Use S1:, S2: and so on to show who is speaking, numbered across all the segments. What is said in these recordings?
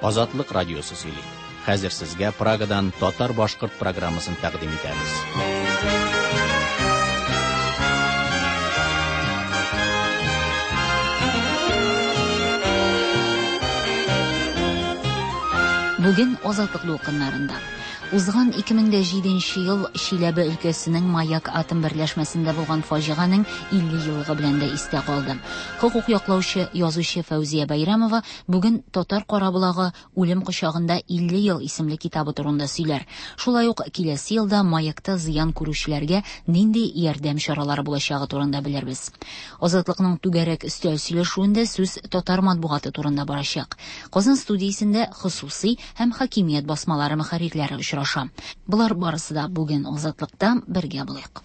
S1: Азатлык радиосы сөйли. Хәзер сезгә Прагадан татар-башкорт программасын тәкъдим итәбез.
S2: Бүген Азатлык дулкыннарында узган 2007 ел Чиләбе өлкәсенең Маяк атом берләшмәсендә булган фаҗиганың 50 еллыгы белән дә истә калды. Хукук яклаучы, язучы Фәүзия Байрамова бүген Татар Карабулагы үлем кочагында 50 ел исемле китабы турында сөйләр. Шулай ук киләсе елда Маякта зыян күрүчеләргә нинди ярдәм чаралары булачагы турында белербез. Азатлыкның түгәрәк өстәл сөйләшүендә сүз татар матбугаты турында барачак. Казан студиясендә хосусый һәм хакимият басмалары мөхәррирләре очраша. Булар барысы да бүген Азатлыкта бергә булыйк.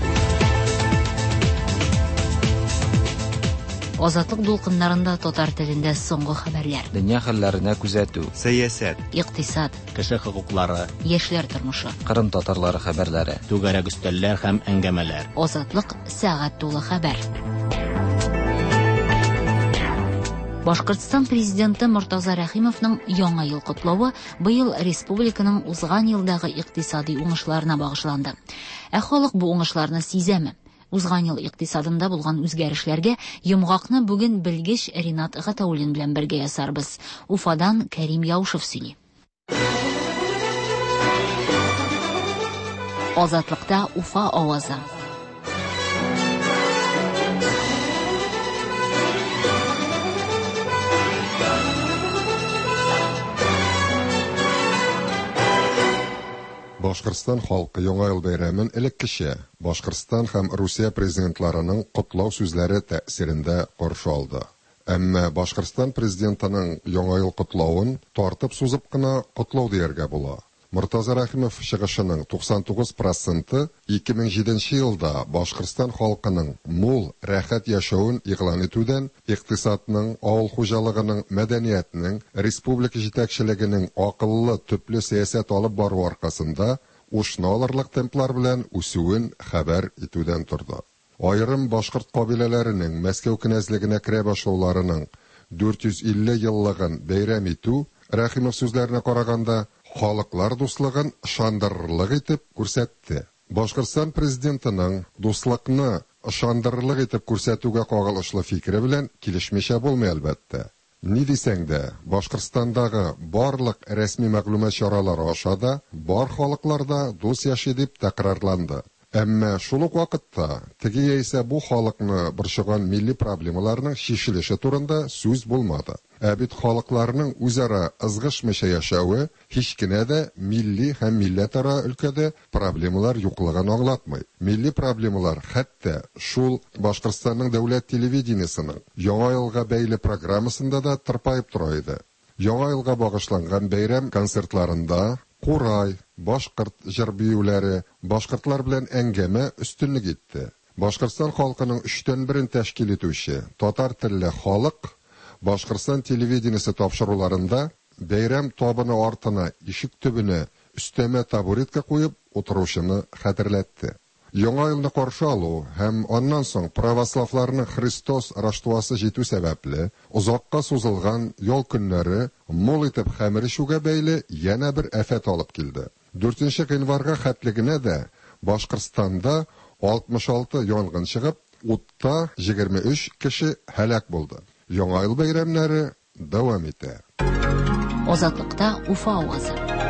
S2: Азатлык дулкыннарында татар телендә соңгы хәбәрләр.
S3: Дөнья хәлләренә күзәтү,
S4: сәясәт,
S2: икътисад,
S1: Кеше хокуклары,
S2: яшьләр тормышы,
S3: Кырым татарлары хәбәрләре.
S1: түгәрәк өстәлләр һәм әңгәмәләр.
S2: Азатлык сәгать тулы хәбәр. Башкортстан президенты Муртаза Рәхимовның яңа ел котлавы быел республиканың узган елдагы икътисади уңышларына багышланды. Ә халык бу уңышларны сизәме? Узган ел икътисадында булган үзгәрешләргә йомгакны бүген белгеч Ринат Гатауллин белән бергә ясарбыз. Уфадан Кәрим Яушев сөйли. Азатлыкта Уфа авазы.
S5: Башкортстан халкы яңа ел бәйрәмен элеккечә Башкортстан һәм Русия президентларының котлау сүзләре тәэсирендә каршы алды. Әмма Башкортстан президентының яңа ел котлавын тартып сузып кына котлау дияргә була. Муртаза Рәхимов чыгышының 99% 2007 елда Башкортстан халкының мул, рәхәт яшәвен игълан итүдән, икътисадның, авыл хуҗалыгының, мәдәниятның, республика җитәкчелегенең акыллы, төпле сәясәт алып бару аркасында ушны алырлык темплар белән үсүен хәбәр итүдән торды. Айрым башкорт кабиләләренең Мәскәү кенәзлегенә керә башлауларының 450 еллыгын бәйрәм итү, Рәхимов сүзләренә караганда, халыклар дуслыгын ышандырырлык итеп күрсәтте. Башкортстан президентының дуслыкны ышандырырлык итеп күрсәтүгә кагылышлы фикере белән килешмичә булмый әлбәттә. Ни дисәң дә, Башкортстандагы барлык рәсми мәгълүмат чаралары аша да бар халыкларда дус яши дип тәкрарланды. Әмма шул ук вакытта теге яисә бу халыкны борчыган милли проблемаларның шешелеше турында сүз булмады. Ә бит халыкларның үзара ызгышмыйча яшәве һич кенә дә милли һәм милләтара өлкәдә проблемалар юклыгын аңлатмый. Милли проблемалар хәтта шул Башкортстанның дәүләт телевидениесының яңа елга бәйле программасында да тырпаеп тора иде. Яңа елга багышланган бәйрәм концертларында Курай, башкорт җыр биюләре, башкортлар белән әңгәмә өстенлек итте. Башкортстан халкының 3/1 тәшкил итүче татар телле халык Башкортстан телевидениесе тапшыруларында бәйрәм табыны артына ишек төбенә өстәмә табуретка куеп утыручыны хәтерләтте. Яңа елны каршы алу һәм аннан соң православларның Христос Рождествосы җитү сәбәпле озакка сузылган ял көннәре мул итеп хәмер ишүгә бәйле яңа бер афәт алып килде. 4 гыйнварга хәтлегенә дә Башкортстанда 66 янгын чыгып, утта 23 кеше һәлак булды. Яңа ел бәйрәмнәре дәвам итә.
S2: Азатлыкта Уфа авазы.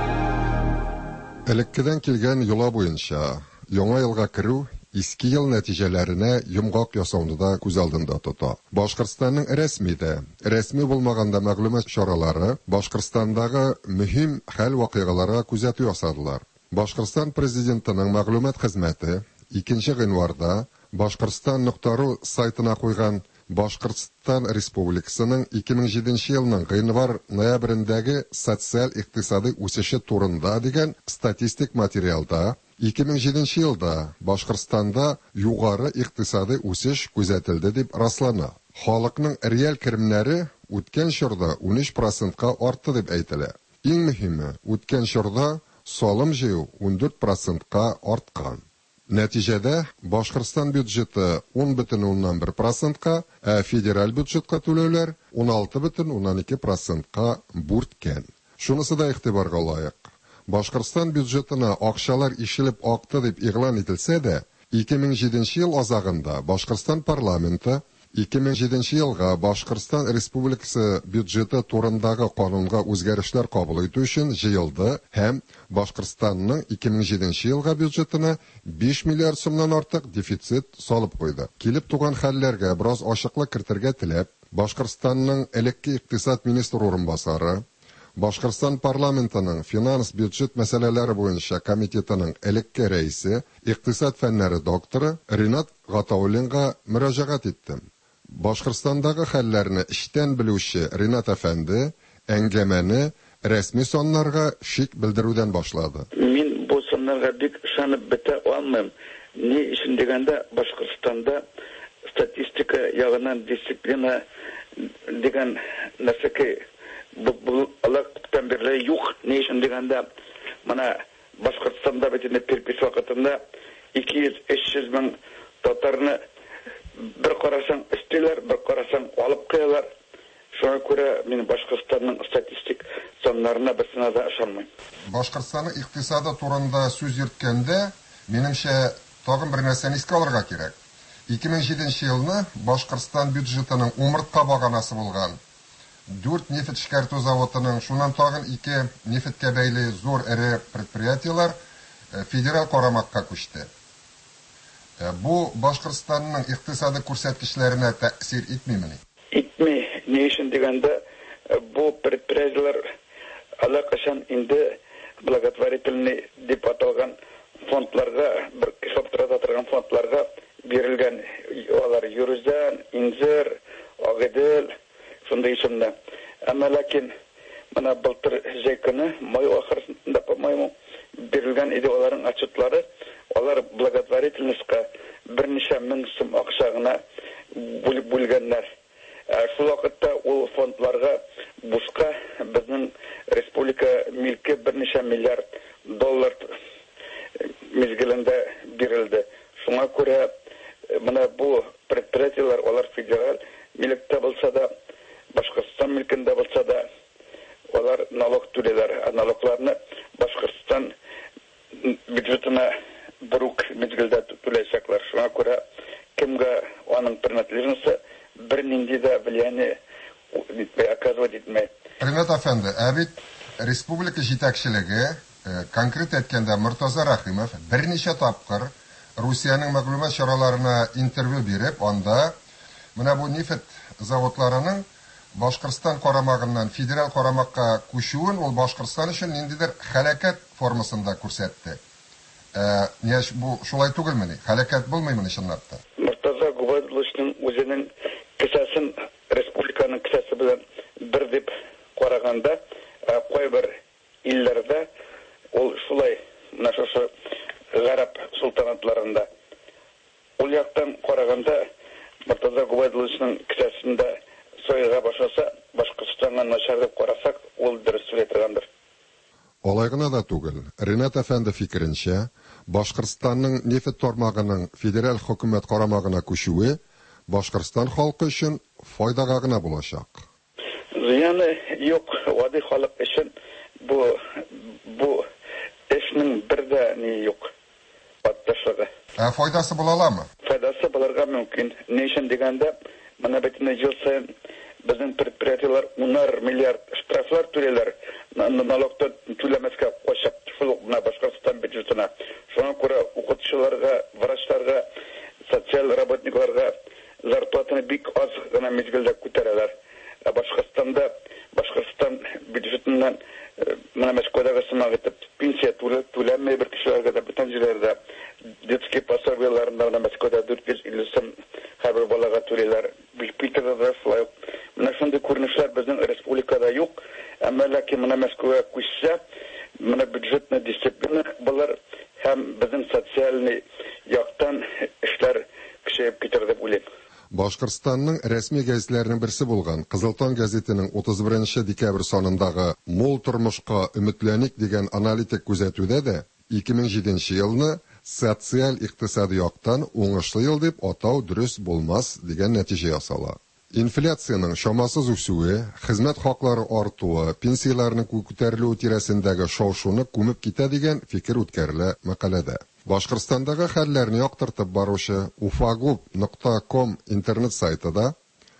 S5: Элеккедән килгән юла буенча яңа елга керү иске ел нәтиҗәләренә йомгак ясауны да күз алдында тота. Башкортстанның рәсми булмаганда мәгълүмат чаралары Башкортстандагы мөһим хәл вакыйгаларга күзәтү ясадылар. Башкортстан президентының мәгълүмат хезмәте 2 гыйнварда Башкортстан.ру сайтына куйган Башкортстан Республикасының 2007 елның гыйнвар-ноябрендәге социаль-икътисади үсеше турында дигән статистик материалда 2007 елда Башкортстанда югары икътисади үсеш күзәтелде дип раслана. Халыкның реаль керемнәре үткән чорда 13%-ка артты дип әйтелә. Иң мөһиме, үткән чорда салым җыю 14%-ка арткан. Нәтиҗәдә Башкортстан бюджеты 10,1%-ка, федераль бюджетка түләүләр 16,2%-ка бүрткән. Шунысы да игътибарга лаек. Башкортстан бюджетына акчалар ишелеп акты дип игълан ителсә дә, 2007 ел азагында Башкортстан парламенты 2007 елга Башкортстан Республикасы бюджеты турындагы канунга үзгәрешләр кабул итү өчен җыелды һәм Башкортстанның 2007 елга бюджетына 5 миллиард сумнан артык дефицит салып куйды. Килеп туган хәлләргә бераз ачыклык кертергә теләп, Башкортстанның элекке икътисад министры урынбасары, Башкортстан парламентының финанс бюджет мәсьәләләре буенча комитетының элекке рәисе, икътисад фәннәре докторы Ринат Гатауллинга мөрәҗәгать иттем. Башкортстандагы хәлләрне эчтән белүче Ринат әфәнде әңгәмәне рәсми саннарга шик белдерүдән башлады.
S4: Мин бу саннарга бик ышанып бетә алмыйм. Ни өчен дигәндә, Башкортстанда статистика ягыннан дисциплина дигән нәрсәкә бу алактан бирле юк. Ни өчен дигәндә, менә Башкортстанда битенә перепис вакытында 200-300 мең татарны bir qarasang istilar, bir qarasang olib qo'yarlar. Шуңа күрә мин Башкортстанның статистик саннарына бисенә дә ышанмыйм.
S5: Башкортстанның икътисады турында сүз йөрткәндә, минемчә, тагын бер нәрсәне искә алырга кирәк. 2007 елны Башкортстан бюджетының умыртка баганасы булган 4 нефть эшкәртү заводының, шуннан тагын 2 нефткә бәйле зур эре предприятиеләр федераль карамакка күчте. Бу Башкортстанның икътисады күрсәткечләренә тәэсир итмимени?
S4: Итми. Ни өчен дигәндә, бу предприятиеләр алакашан инде благотворительный дип аталган фондларга, бер кешеләргә торган фондларга бирелгән. Алар Юрзан, Инзер, Агыдел, шундай исемдә. Әмма ләкин менә былтыр җәйкене, май ахырында, по-моему, бирелгән иде аларның отчетлары. Алар благотворительностька берничә мең сум акча гына бүлгәннәр. Шул вакытта ул фондларга бушка безнең республика милке берничә миллиард доллар мизгелендә бирелде. Шуңа күрә менә бу предприятиеләр, алар федераль милектә булса да, Башкортстан милкендә булса да, алар налог түләләр. Налогларны Башкортстан бюджетына брук мизгелдә түләячәкләр. Шуңа күрә кемгә аның принадлежность бернинди дә влияние оказывать итмәй.
S5: Ринат әфәнде, бит республика җитәкчелеге, конкрет әйткәндә Муртаза Рахимов берничә тапкыр Русиянең мәгълүмат чараларына интервью биреп, анда менә бу нефть заводларының Башкортстан карамагыннан федераль карамакка күчүен ул Башкортстан өчен ниндидер хәлакәт формасында күрсәтте. Яшь бу шулай түгелмени? Хәлакәт булмыймы чынлап та?
S4: Муртаза Губайдулловичның үзенең кесәсен республиканың кесәсе белән бер дип караганда, кайбер илләрдә ул шулай, менә шушы гарәп султанатларында. Ул яктан караганда Муртаза Губайдулловичның кесәсендә соега башласа, Башкортстанга начар дип карасак, ул дөрес сөйләп торгандыр.
S5: Алай гына да түгел. Ринат әфәнде фикеренчә, Башкортстанның нефть тармагының федераль хөкүмәт карамагына күчүе Башкортстан халкы өчен файдага гына булачак.
S4: Зыяны юк, вади халык өчен бу эшнең бер дә ни юк. Патташлыгы.
S5: Файдасы була аламы?
S4: Файдасы булырга мөмкин. Ни өчен дигәндә, менә битне ел саен безнең предприятиеләр 10 миллиард штрафлар түләләр. Налогты түләмәскә кушып, шул менә Башкортстан бюджетына. Шуңа күрә укытучыларга, врачларга, социаль работникларга зарплатаны бик аз гына мизгелдә күтәрәләр. Башкортстан бюджетыннан менә Москвадагы сымак итеп пенсия түләмәй бер кешеләргә дә бүтән җирләрдә детский пособиеләрендә менә Москвада 450 сум һәр балага түләләр. Питерда шулай. Менә шундый күренешләр безнең республикада юк. Әмма ләкин менә Москвага күчсә, менә бюджетны дисциплина булыр һәм безнең социаль яктан эшләр көчәеп китер дип уйлыйм.
S5: Башкортстанның рәсми гәзитләренең берсе булган Кызылтан газетының 31 декабрь санындагы «Мол тормышка өметләник» дигән аналитик күзәтүдә дә 2007 елны социаль-иктисади яктан уңышлы ел дип атау дөрес булмас дигән нәтиҗә ясала. Инфляциянең шамасыз үсүе, хезмәт хаклары артуы, пенсияләрнең күтәрелүе тирәсендәге шау-шуны күмеп китә дигән фикер үткәрелә мәкаләдә. Башкортстандагы хәлләрне яктыртып баручы ufagub.com интернет сайтында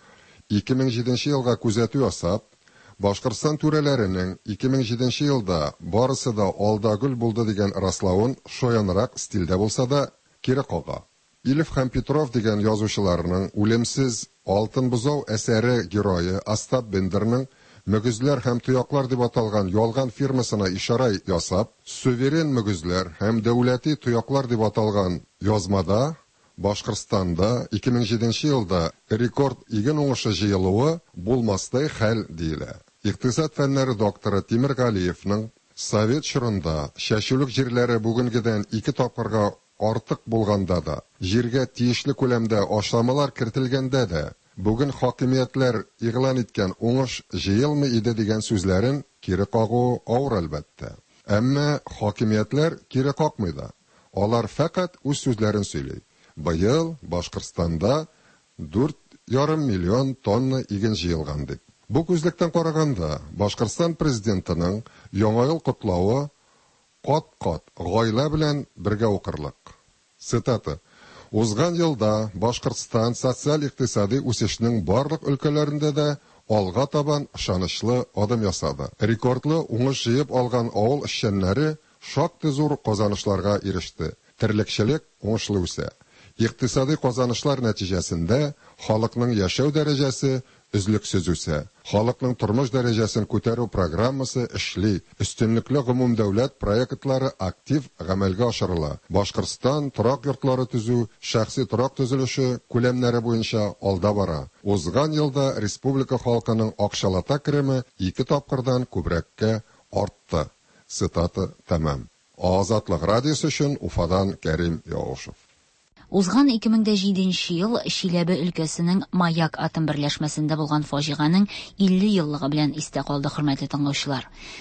S5: 2007 елга күзәтү ясап, Башкортстан түрәләренең 2007 елда барысы да алдагүл булды дигән раславын шаянрак стильдә булса да кире кага. Илев һәм Петров дигән язучыларның үлемсез Алтын бозау әсәре герое Остап Бендерның мөгезләр һәм тояклар дип аталган ялган фирмасына ишара ясап, суверен мөгезләр һәм дәүләти тояклар дип аталган язмада Башкортстанда 2007 елда рекорд иген уңышы җыелуы булмастай хәл диелә. Икътисад фәннәре докторы Тимер Галиевның Совет чорында шәчүлек җирләре бүгенгедән 2 тапкырга артык булганда да, җиргә тиешле күләмдә ашламалар кертелгәндә дә, бүген хакимиятләр игълан иткән уңыш җыелмый иде дигән сүзләрен кире кагу авыр әлбәттә. Әмма хакимиятләр кире какмый да. Алар фақат үз сүзләрен сөйли. Быел Башкортстанда 4,5 миллион тонна иген җыелган дип. Бу күзлектән караганда Башкортстан президентының яңа ел котлавы кат-кат гаилә белән бергә укырлык. Цитата: "Узган елда Башкортстан социаль-иктисади үсешнең барлык өлкәләрендә дә алга табан ышанычлы адым ясады. Рекордлы уңыш җыеп алган авыл эшчәннәре шактый зур казанышларга иреште. Терлекчелек уңышлы үсә. Икътисади казанышлар нәтиҗәсендә халыкның яшәү дәрәҗәсе үзлексез үсә. Халыкның тормыш дәрәҗәсен күтәрү программасы эшли. Өстенлекле гомумдәүләт проектлары актив гамәлгә ашырыла. Башкортстан торак йортлары төзү, шәхси торак төзелеше күләмнәре буенча алда бара. Узган елда республика халкының акчалата кереме 2 тапкырдан күбрәккә артты." Цитата тәмам. Азатлык радиосы өчен Уфадан Кәрим Яушев.
S2: Узган 2007 ел Шиләбе өлкәсенең Маяк атом берләшмәсендә булган фаҗиганың 50 еллыгы белән истә калды, хөрмәтле тыңлаучылар.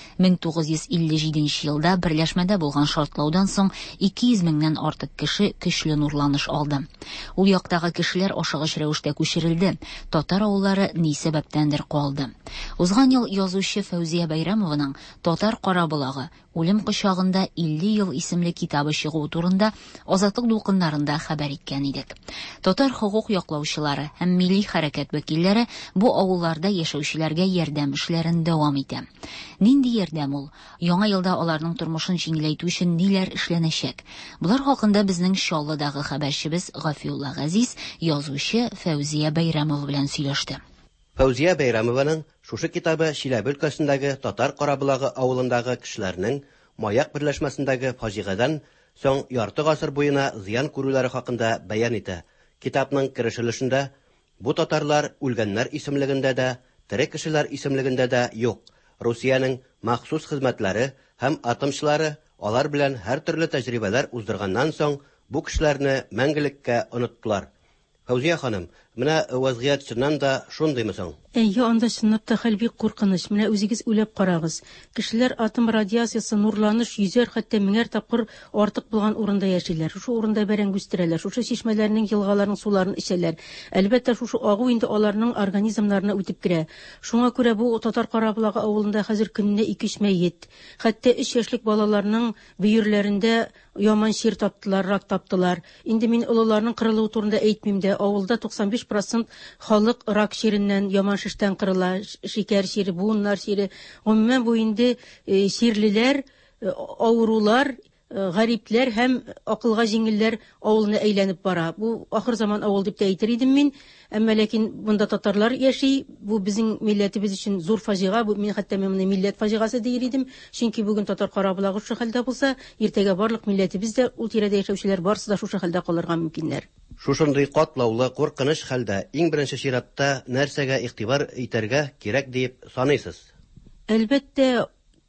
S2: 1957 елда берләшмәдә булган шартлаудан соң 200 меңнән артык кеше көчле нурланыш алды. Ул яктагы кешеләр ашыгыч рәвештә күчерелде. Татар авыллары ни сәбәптәндер калды. Узган ел язучы Фәүзия Бәйрәмованың Татар Карабулагы үлем кочагында 50 ел исемле китабы чыгу турында Азатлык дулкыннарында хәбәр иткән идек. Татар хукук яклаучылары һәм милли хәрәкәт вәкилләре бу авылларда яшәүчеләргә ярдәм эшләрен дәвам итә. Нинди ярдәм ул? Яңа елда аларның тормышын җиңеләйтү өчен ниләр эшләнәчәк? Булар хакында безнең Чаллыдагы хәбәрчебез Гафиулла Газиз язучы Фәүзия Бәйрәмова белән сөйләште.
S6: Фәүзия Бәйрәмованың шушы китабы Шиләбе өлкәсендәге Татар Карабулагы авылындагы кешеләрнең Маяк берләшмәсендәге фаҗигадан соң ярты гасыр буена зыян күрүләре хакында бәян итә. Китапның кирешелешендә бу татарлар үлгәннәр исемлегендә дә, тере кешеләр исемлегендә дә юк. Русиянең махсус хезмәтләре һәм атомчылары алар белән һәр төрле тәҗрибәләр уздырганнан соң бу кешеләрне мәңгелеккә оныттылар. Фәүзия ханым, менә вазгыять чыннан да шундыймы соң?
S7: Анда чынлап та хәл бик куркыныч. Менә үзегез уйлап карагыз. Кешеләр атом радиациясы, нурланыш, йөзәр, хәтта меңәр тапкыр артык булган урында яшиләр. Шушы урында бәрәң үстерәләр. Шушы чишмәләрнең, елгаларның суларын эчәләр. Әлбәттә, шушы агу инде аларның организмнарына үтеп керә. Шуңа күрә бу Татар Карабулагы авылында хәзер көненә 2 мәйет. Хәтта 3 яшьлек балаларның бөерләрендә яман шир таптылар, рак таптылар. Инде мин олыларның кырылуы турында әйтмим дә, авылда 95% халык рак ширеннән, яман шиштән кырыла, шикәр шире, буыннар шире. Гомумән бу инде ширлеләр, авырулар, гарипләр һәм акылга җиңелләр авылына әйләнеп бара. Бу ахыр заман авыл дип тә әйтер идем мин. Әмма ләкин монда татарлар яши. Бу безнең милләтебез өчен зур фаҗига. Бу мин хәтта моны милләт фаҗигасы дияр идем. Чөнки бүген Татар Карабулагы шушы хәлдә булса, иртәгә барлык милләтебез дә, ул тирәдә яшәүчеләр барысы да шушы хәлдә калырга мөмкиннәр.
S6: Шушындый катлаулы куркыныч хәлдә иң беренче чиратта нәрсәгә игътибар итәргә кирәк дип саныйсыз?
S7: Әлбәттә,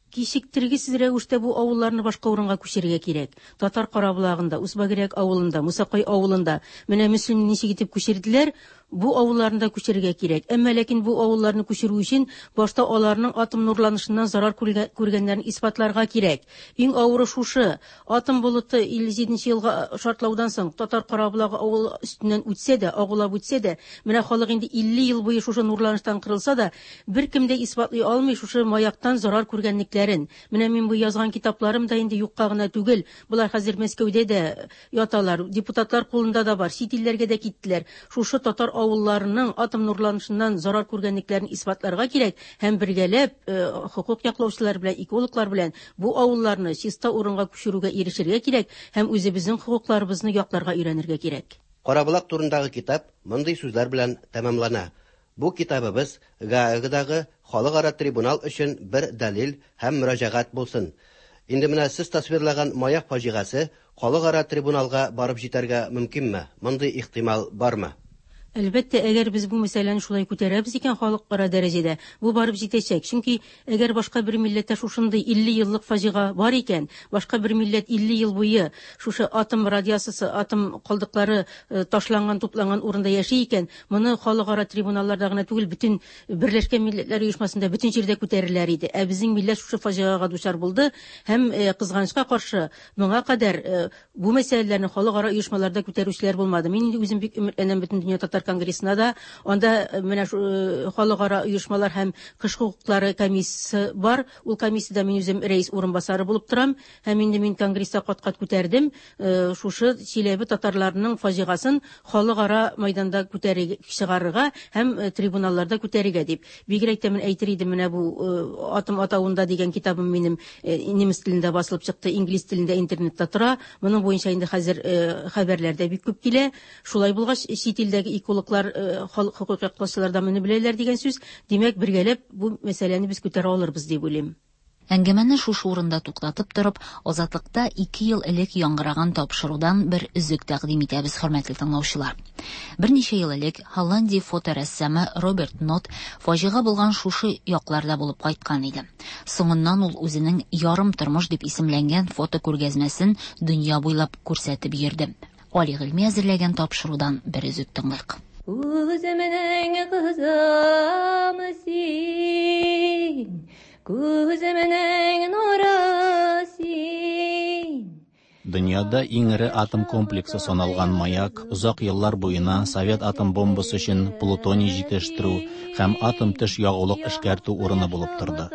S7: кичиктергесез рәвештә бу авылларны башка урынга күчерергә кирәк. Татар Карабулагында, Усбагряк авылында, Мусакай авылында менә Мөслим ничек итеп күчерделәр, бу авылларында күчерергә кирәк. Әмма ләкин бу авылларны күчерү өчен башта аларның атом нурланышыннан зарар күргәннәрен исбатларга кирәк. Иң авыры шушы. Атом болыты 57 елга шартлаудан соң Татар Карабулагы авыл өстеннән үтсә дә, агулап үтсә дә, менә халык инде 50 ел буе шушы нурланыштан кырылса да, беркем дә исбатлый алмый шушы маяктан зарар күргәнлекләрен. Менә мин бу язган китапларым да инде юкка гына түгел. Булар хәзер Мәскәүдә дә яталар, депутатлар кулында да бар, чит илләргә дә киттеләр. Шушы татар авылларының атом нурланышыннан зарар күргәнлекләрен исбатларга кирәк һәм бергәләп хукук яклаучылар белән, экологлар белән бу авылларны чиста урынга күчерүгә ирешергә кирәк һәм үзебезнең хукукларыбызны якларга өйрәнергә кирәк.
S6: Карабулак турындагы китап мондый сүзләр белән тәмамлана. Бу китабыбыз ГАЭГдагы халыкара трибунал өчен бер дәлил һәм мөрәҗәгать булсын. Инде менә сез тасвирлаган маяк фаҗигасы халыкара трибуналга барып җитәргә мөмкинме? Мондый ихтимал бармы?
S7: Әлбәттә, әгәр без бу мәсьәләне шулай күтәрәбез икән халыкара дәрәҗәдә, бу барып җитәчәк. Чөнки әгәр башка бер милләттә шушындый 50 еллык фаҗига бар икән, башка бер милләт 50 ел буе шушы атом радиациясе, атом калдыклары ташланган, тупланган урында яши икән, моны халыкара трибуналларда гына түгел, бүтән Берләшкән Милләтләр Оешмасында бүтән җирдә күтәреләр иде. Ә безнең милләт шушы фаҗигага дучар булды һәм кызганычка каршы моңа кадәр бу мәсьәләләрне халыкара оешмаларда күтәрүчеләр булмады. Мин инде үзем бик өметләнәм бөтен дөнья татар конгрессына да, анда менә халыкара оешмалар һәм кыш хукуклары комиссиясе бар. Ул комиссиядә мин үзем рәис урынбасары булып торам һәм инде мин конгресста кат-кат күтәрдем шушы Чиләбе татарларының фаҗигасын халыкара мәйданда күтәрергә, чыгарырга һәм трибуналларда күтәрергә дип. Бигрәк тә мин әйтер идем, менә бу атом атавында дигән китабым минем немец телендә басылып чыкты, инглиз телендә интернетта тора. Моның буенча инде хәзер хәбәрләрдә бик күп килә. Шулай булгач, чит илдәге экологлар, хукук яклаучылар да моны беләләр дигән сүз. Димәк, бергәләп бу мәсьәләне без күтәрә алырбыз дип уйлыйм.
S2: Әңгәмәне шушы урында туктатып торып, Азатлыкта 2 ел элек яңгыраган тапшырудан бер үзек тәкъдим итәбез, хөрмәтле тыңлаучылар. Берничә ел элек Холландия фоторәссамы Роберт Нот фаҗига булган шушы якларда булып кайткан иде. Соңыннан ул үзенең ярым тормыш дип исемләнгән фотокүргәзмәсен дөнья буйлап күрсәтеп йөрде. Али Гыйльми әзерләгән тапшырудан бер үзек тыңлыйк.
S8: Күземнең кызым син, күземнең нуры син.
S1: Дөньяда иң ире атом комплексы саналган маяк узак еллар буена Совет атом бомбасы өчен плутоний җитештерү һәм атом төш ягулык эшкәртү урыны булып торды.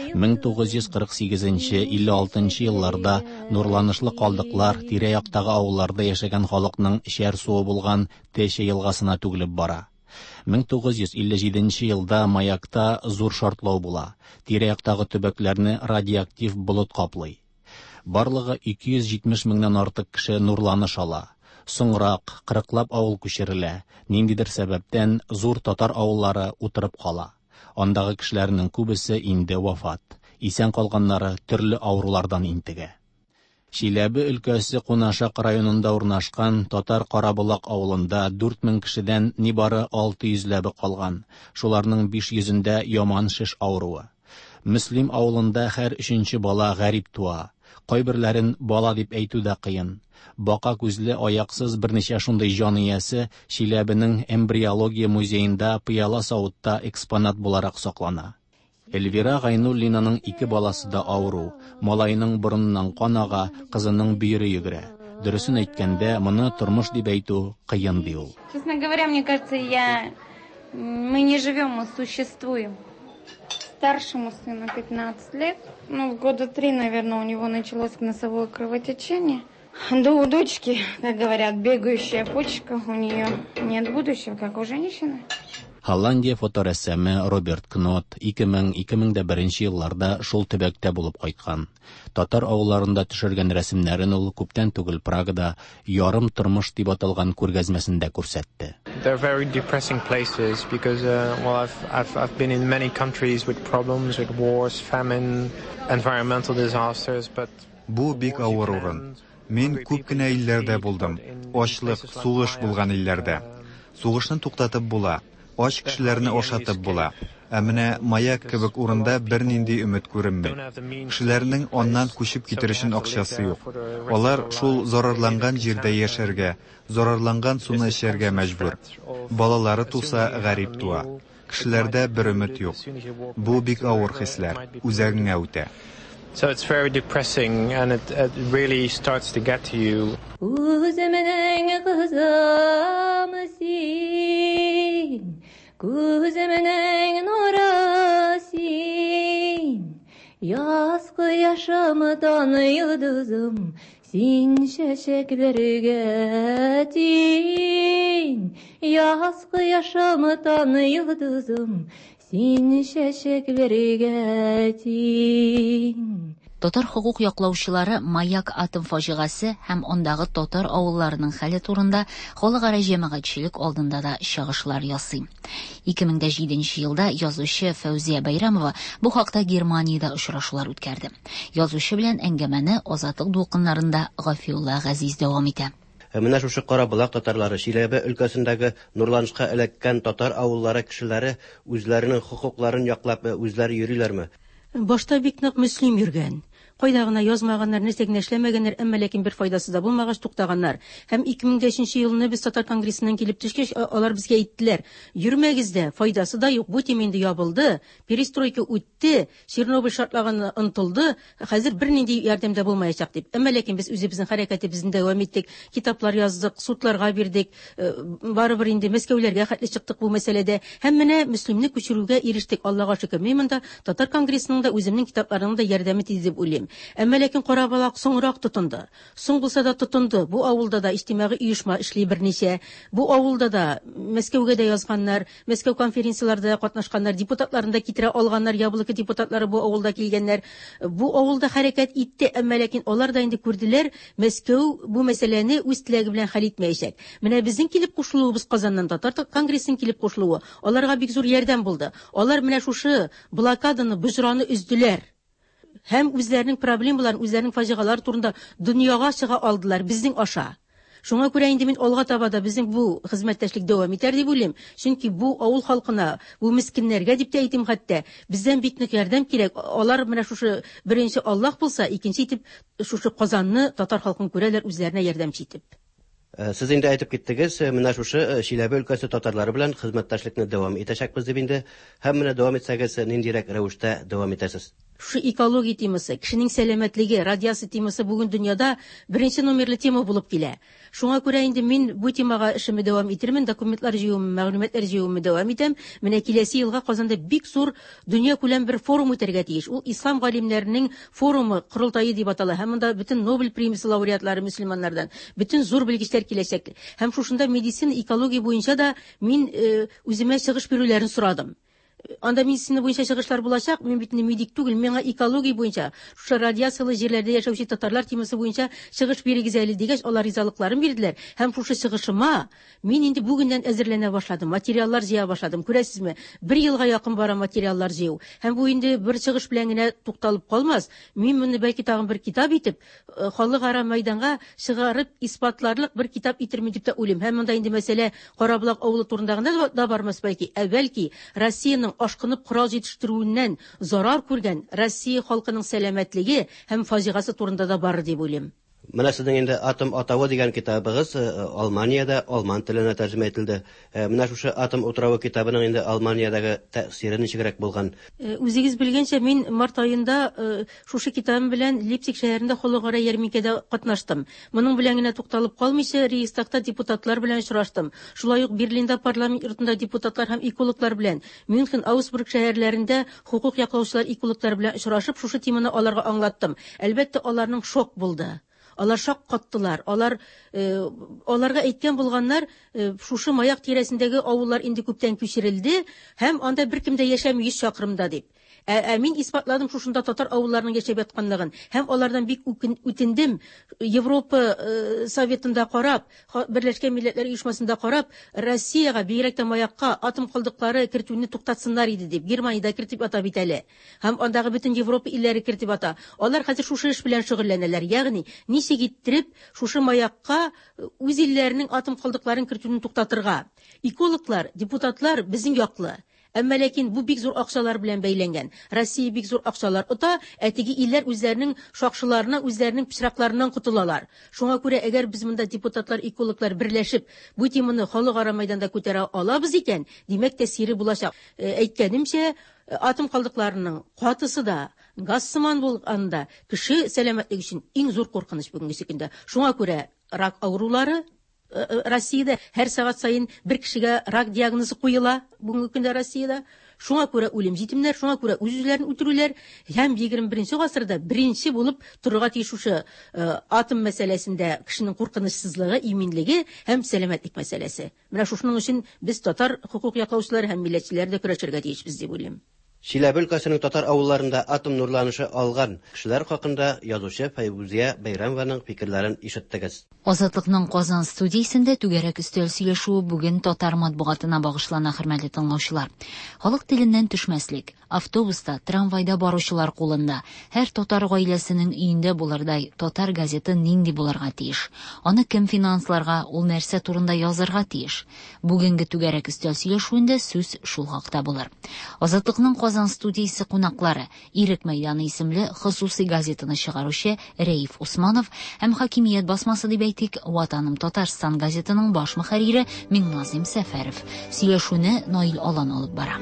S1: 1948-56 елларда нурланышлы калдыклар тирә-яктагы авылларда яшәгән халыкның эчәр суы булган Тече елгасына түгелеп бара. 1957 елда маякта зур шартлау була. Тирә-яктагы төбәкләрне радиоактив болыт каплый. Барлыгы 270 меңнән артык кеше нурланыш ала. Соңрак 40лап авыл күчерелә. Ниндидер сәбәптән зур татар авыллары утырып кала. Андагы кешеләрнең күбесе инде вафат. Исән калганнары төрле авырулардан интегә. Чиләбе өлкәсе Кунашак районында урнашкан Татар Карабулак авылында 4000 кешедән нибары 600ләбе калган. Шуларның 500-ендә яман шиш авыруы. Мөслим авылында һәр 3нче бала гарип туа. Кайберләрен бала дип әйтү дә кыен. Бака күзле аяксыз берничә шундый җан иясе Чиләбенең эмбриология музеенда пыяла савытта экспонат буларак саклана. Эльвира Гайнуллинаның 2 баласы да авыру. Малайның борыннан канага, кызының бүйре йөгерә. Дөресен әйткәндә, моны тормыш дип әйтү кыен ди ул.
S8: Честно говоря, мне кажется, мы не живем, мы существуем. Старшему сыну 15 лет, в года 3, наверное, у него началось носовое кровотечение. У дочки, как говорят, бегающая почка, у нее нет будущего, как у женщины.
S1: Холландия фоторәссамы Роберт Кнот 2000-2001 елларда шул төбәктә булып кайткан. Татар авылларында төшергән рәсемнәрен ул күптән түгел Прагада ярым тормыш дип аталган күргәзмәсендә күрсәтте.
S9: They're very depressing places because I've been in many countries with problems with wars, famine, environmental disasters, but
S10: бу бик авыр урын. Мин күп кенә илләрдә булдым. Ачлык, сугыш булган илләрдә. Сугышны туктатып була. Ач кешеләрне ашатып була. Ә менә маяк кебек урында бернинди өмет күренми. Кешеләрнең аннан күчеп китер өчен акчасы юк. Алар шул зарарланган җирдә яшәргә, зарарланган суны эчәргә мәҗбүр. Балалары туса гарип туа. Кешеләрдә бер өмет юк. Бу бик авыр хисләр, үзәгеңә үтә.
S9: So it's very depressing and it really starts to get to you.
S11: Күземнең кызымы син, күземнең нуры син, яз кояшымдан йолдызым, син чәчәкләргә тиң, яз кояшымдан йолдызым, син чәчәкләргә тиң.
S2: Татар хукук яклаучылары Маяк атом фаҗигасы һәм андагы татар авылларының хәле турында халыкара җәмәгатьчелек алдында да чыгышлар ясый. 2007 елда язучы Фәүзия Байрамова бу хакта Германиядә очрашулар үткәрде. Язучы белән әңгәмәне Азатлык дулкыннарында Гафиулла Газиз дәвам итә.
S6: Менә шушы Карабулак татарлары Шиләбе өлкәсендәге нурланышка эләккән татар авыллары кешеләре үзләренең хокукларын яклап үзләре йөриләрме?
S7: Башта бик нык мөслим йөргән. Кайда гына язмаганнар, нәрсәгә эшләмәгәннәр, әмма ләкин бер файдасы да булмагач туктаганнар. Һәм 2005 елны без Татар конгрессыннан килеп төшкәч, алар безгә әйттеләр: "Йөрмәгез дә, файдасы да юк, бу тема инде ябылды, перестройка үтте, Чернобыль шартлаганы онтылды, хәзер бернинди ярдәм дә булмаячак" дип. Әмма ләкин без үзебезнең хәрәкәтебезне дәвам иттек, китаплар яздык, судларга бирдек, барыбер инде Мәскәүләргә хәтле чыктык бу мәсьәләдә. Һәм менә мөслимне күчерүгә ирештек, Аллага шөкер. Мин монда Татар конгрессының да үземнең китапларының да ярдәме тиде дип уйлыйм. Әмма ләкин Карабулак соңрак тотынды. Соң булса да тотынды. Бу авылда да иҗтимагый оешма эшли берничә. Бу авылда да Мәскәүгә дә язганнар, Мәскәү конференцияләрдә катнашканнар, депутатларында китерә алганнар, ябылык депутатлары бу авылда килгәннәр. Бу авылда хәрәкәт итте, әмма ләкин алар да инде күрделәр, Мәскәү бу мәсьәләне үз теләге белән хәл итмәячәк. Менә безнең килеп кушылуыбыз Казаннан, Татар конгрессының килеп кушылуы, аларга бик зур ярдәм булды. Алар менә шушы блокаданы, буҗраны үздиләр. Һәм үзләренең проблемаларын, үзләренең фаҗигалар турында дөньяга чыга алдылар безнең аша. Шуңа күрә инде мин алга таба да безнең бу хезмәттәшлек дәвам итәр дип уйлыйм. Чөнки бу авыл халкына, бу мискиннәргә дип тә әйтим хәтта, бездән бик нык ярдәм кирәк. Алар менә шушы беренче Аллаһ булса, икенче итеп шушы Казанны, татар халкын күрәләр, үзләренә ярдәмче итеп.
S6: Сез инде әйтеп киттегез, менә шушы Шиләбе өлкәсе татарлары белән хезмәттәшлекне дәвам итәчәкбез дип инде. Һәм менә дәвам итсәгез, ниндирәк рәвештә дәвам итәсез?
S7: Шу экология темасы, кешенең сәламәтлеге, радиация темасы бүген дөньяда беренче номерлы тема булып килә. Шуңа күрә инде мин бу темага эшемне дәвам итермен, документлар җыюым, мәгълүматлар җыюымны дәвам итәм. Менә киләсе елга Казанда бик зур дөнья күләм бер форум үтәргә тиеш. Ул ислам галимнәренең форумы, курылтайы дип атала. Һәм монда бөтен Нобель премиясе лауреатлары мөселманнардан, бөтен зур белгечләр киләчәк. Һәм шушында медицина, экология буенча да мин үземә чыгыш бирүләрен сорадым. Анда медицина буенча чыгышлар булачак, мин бит медик түгел, миңа экология буенча, шушы радиациялы җирләрдә яшәүче татарлар темасы буенча чыгыш бирегез әле дигәч, алар ризалыкларын бирделәр. Һәм шушы чыгышыма мин инде бүгеннән әзерләнә башладым, материаллар җыя башладым. Күрәсезме, 1 елга якын бара материаллар җыю. Һәм бу инде бер чыгыш белән генә тукталып калмас. Мин моны бәлки тагын бер китап итеп, халыкара мәйданга чыгарып испатларлык бер китап итермен дип тә уйлыйм. Һәм монда инде мәсьәлә Карабулак авылы турында да бармас бәлки. Бәлки Россиянең ашкынып корал җитештерүеннән зарар күргән Россия халкының сәламәтлеге һәм фаҗигасы турында да бар дип уйлыйм.
S6: Менә сезнең инде атом атавы дигән китабыгыз Алманиядә алман теленә тәрҗемә ителде. Менә шушы атом утравы китабының инде Алманиядәге тәэсире ничегрәк булган?
S7: Үзегез белгәнчә, мин март аенда шушы китабым белән Лейпциг шәһәрендә халыкара ярминкәдә катнаштым. Моның белән генә тукталып калмыйча, Рейхстагта депутатлар белән очраштым. Шулай ук Берлинда парламент йортында депутатлар һәм экологлар белән, Мюнхен, Аусбург шәһәрләрендә хукук яклаучылар, экологлар белән очрашып, шушы теманы аларга аңлаттым. Әлбәттә, аларның шок булды. Алар шак каттылар. Аларга әйткән булганнар, шушы маяк тирәсендәге авыллар инде күптән күчерелде һәм анда беркем дә яшәми 100 чакрымда дип. Мин испатладым шушында татар авылларының яшәп ятканлыгын. Һәм алардан бик үтендем. Европа советында карап, Берләшкән Милләтләр оешмасында карап, Россиягә бигрәк тә маякка атом калдыклары кертүне туктатсыннар иде дип. Германиядә кертеп ата бит әле. Һәм андагы бөтен Европа илләре кертеп ата. Алар хәзер шушы эш белән шөгыльләнәләр. Ягъни, ничек иттереп шушы маякка үз илләренең атом калдыкларын кертүне туктатырга. Экологлар, депутатлар безнең яклы. Әмма ләкин бу бик зур акчалар белән бәйләнгән. Россия бик зур акчалар ота, әтеге илләр үзләренең шакшыларына, үзләренең пычракларыннан кутылалар. Шуңа күрә әгәр без монда депутатлар, экологлар берләшеп бу теманы халыкара мәйданда күтәрә алабыз икән, димәк тәсире булачак. Әйткәнемчә, атом калдыкларының катысы да газ сыман булганда кеше сәламәтлеге өчен иң зур куркыныч бүгенге көндә. Шуңа күрә рак авырулары Россиядә һәр сәгать сайын бер кешегә рак диагнозы куела бүгенге көндә Россиядә. Шуңа күрә үлем җитемнәр, шуңа күрә үзләрен үтерүләр һәм 21 гасырда беренче булып торырга тиеш шушы атом мәсьәләсендә кешенең куркынычсызлыгы, иминлеге һәм сәламәтлек мәсьәләсе. Менә шушының өчен без татар хукук яклаучылар һәм милләтчеләр дә көрәшергә тиешбез дип уйлыйм.
S6: Чиләбе өлкәсенең татар авылларында атом нурланышы алган кешеләр хакында язучы Файбузия Бәйрәмованың фикерләрен ишеттегез.
S2: Азатлыкның Казан студиясендә түгәрәк өстәл сөйләшүе бүген татар матбугатына багышлана, хөрмәтле тыңлаучылар. Халык теленнән төшмәслек, автобуста, трамвайда баручылар кулында, һәр татар гаиләсенең өендә булырдай татар газеты нинди булырга тиеш? Аны кем финансларга, ул нәрсә турында язарга тиеш? Бүгенге түгәрәк өстәл сөйләшүендә сүз шул хакта булыр. Азатлыкның Казан студиясе кунаклары Ирек мәйданы исемле хосусый газетаны чыгаручы Рәиф Усманов һәм хакимият басмасы дип әйтик, Ватаным Татарстан газетының баш мөхәррире Миңназим Сәфәров. Сөйләшүне Наил Алан алып бара.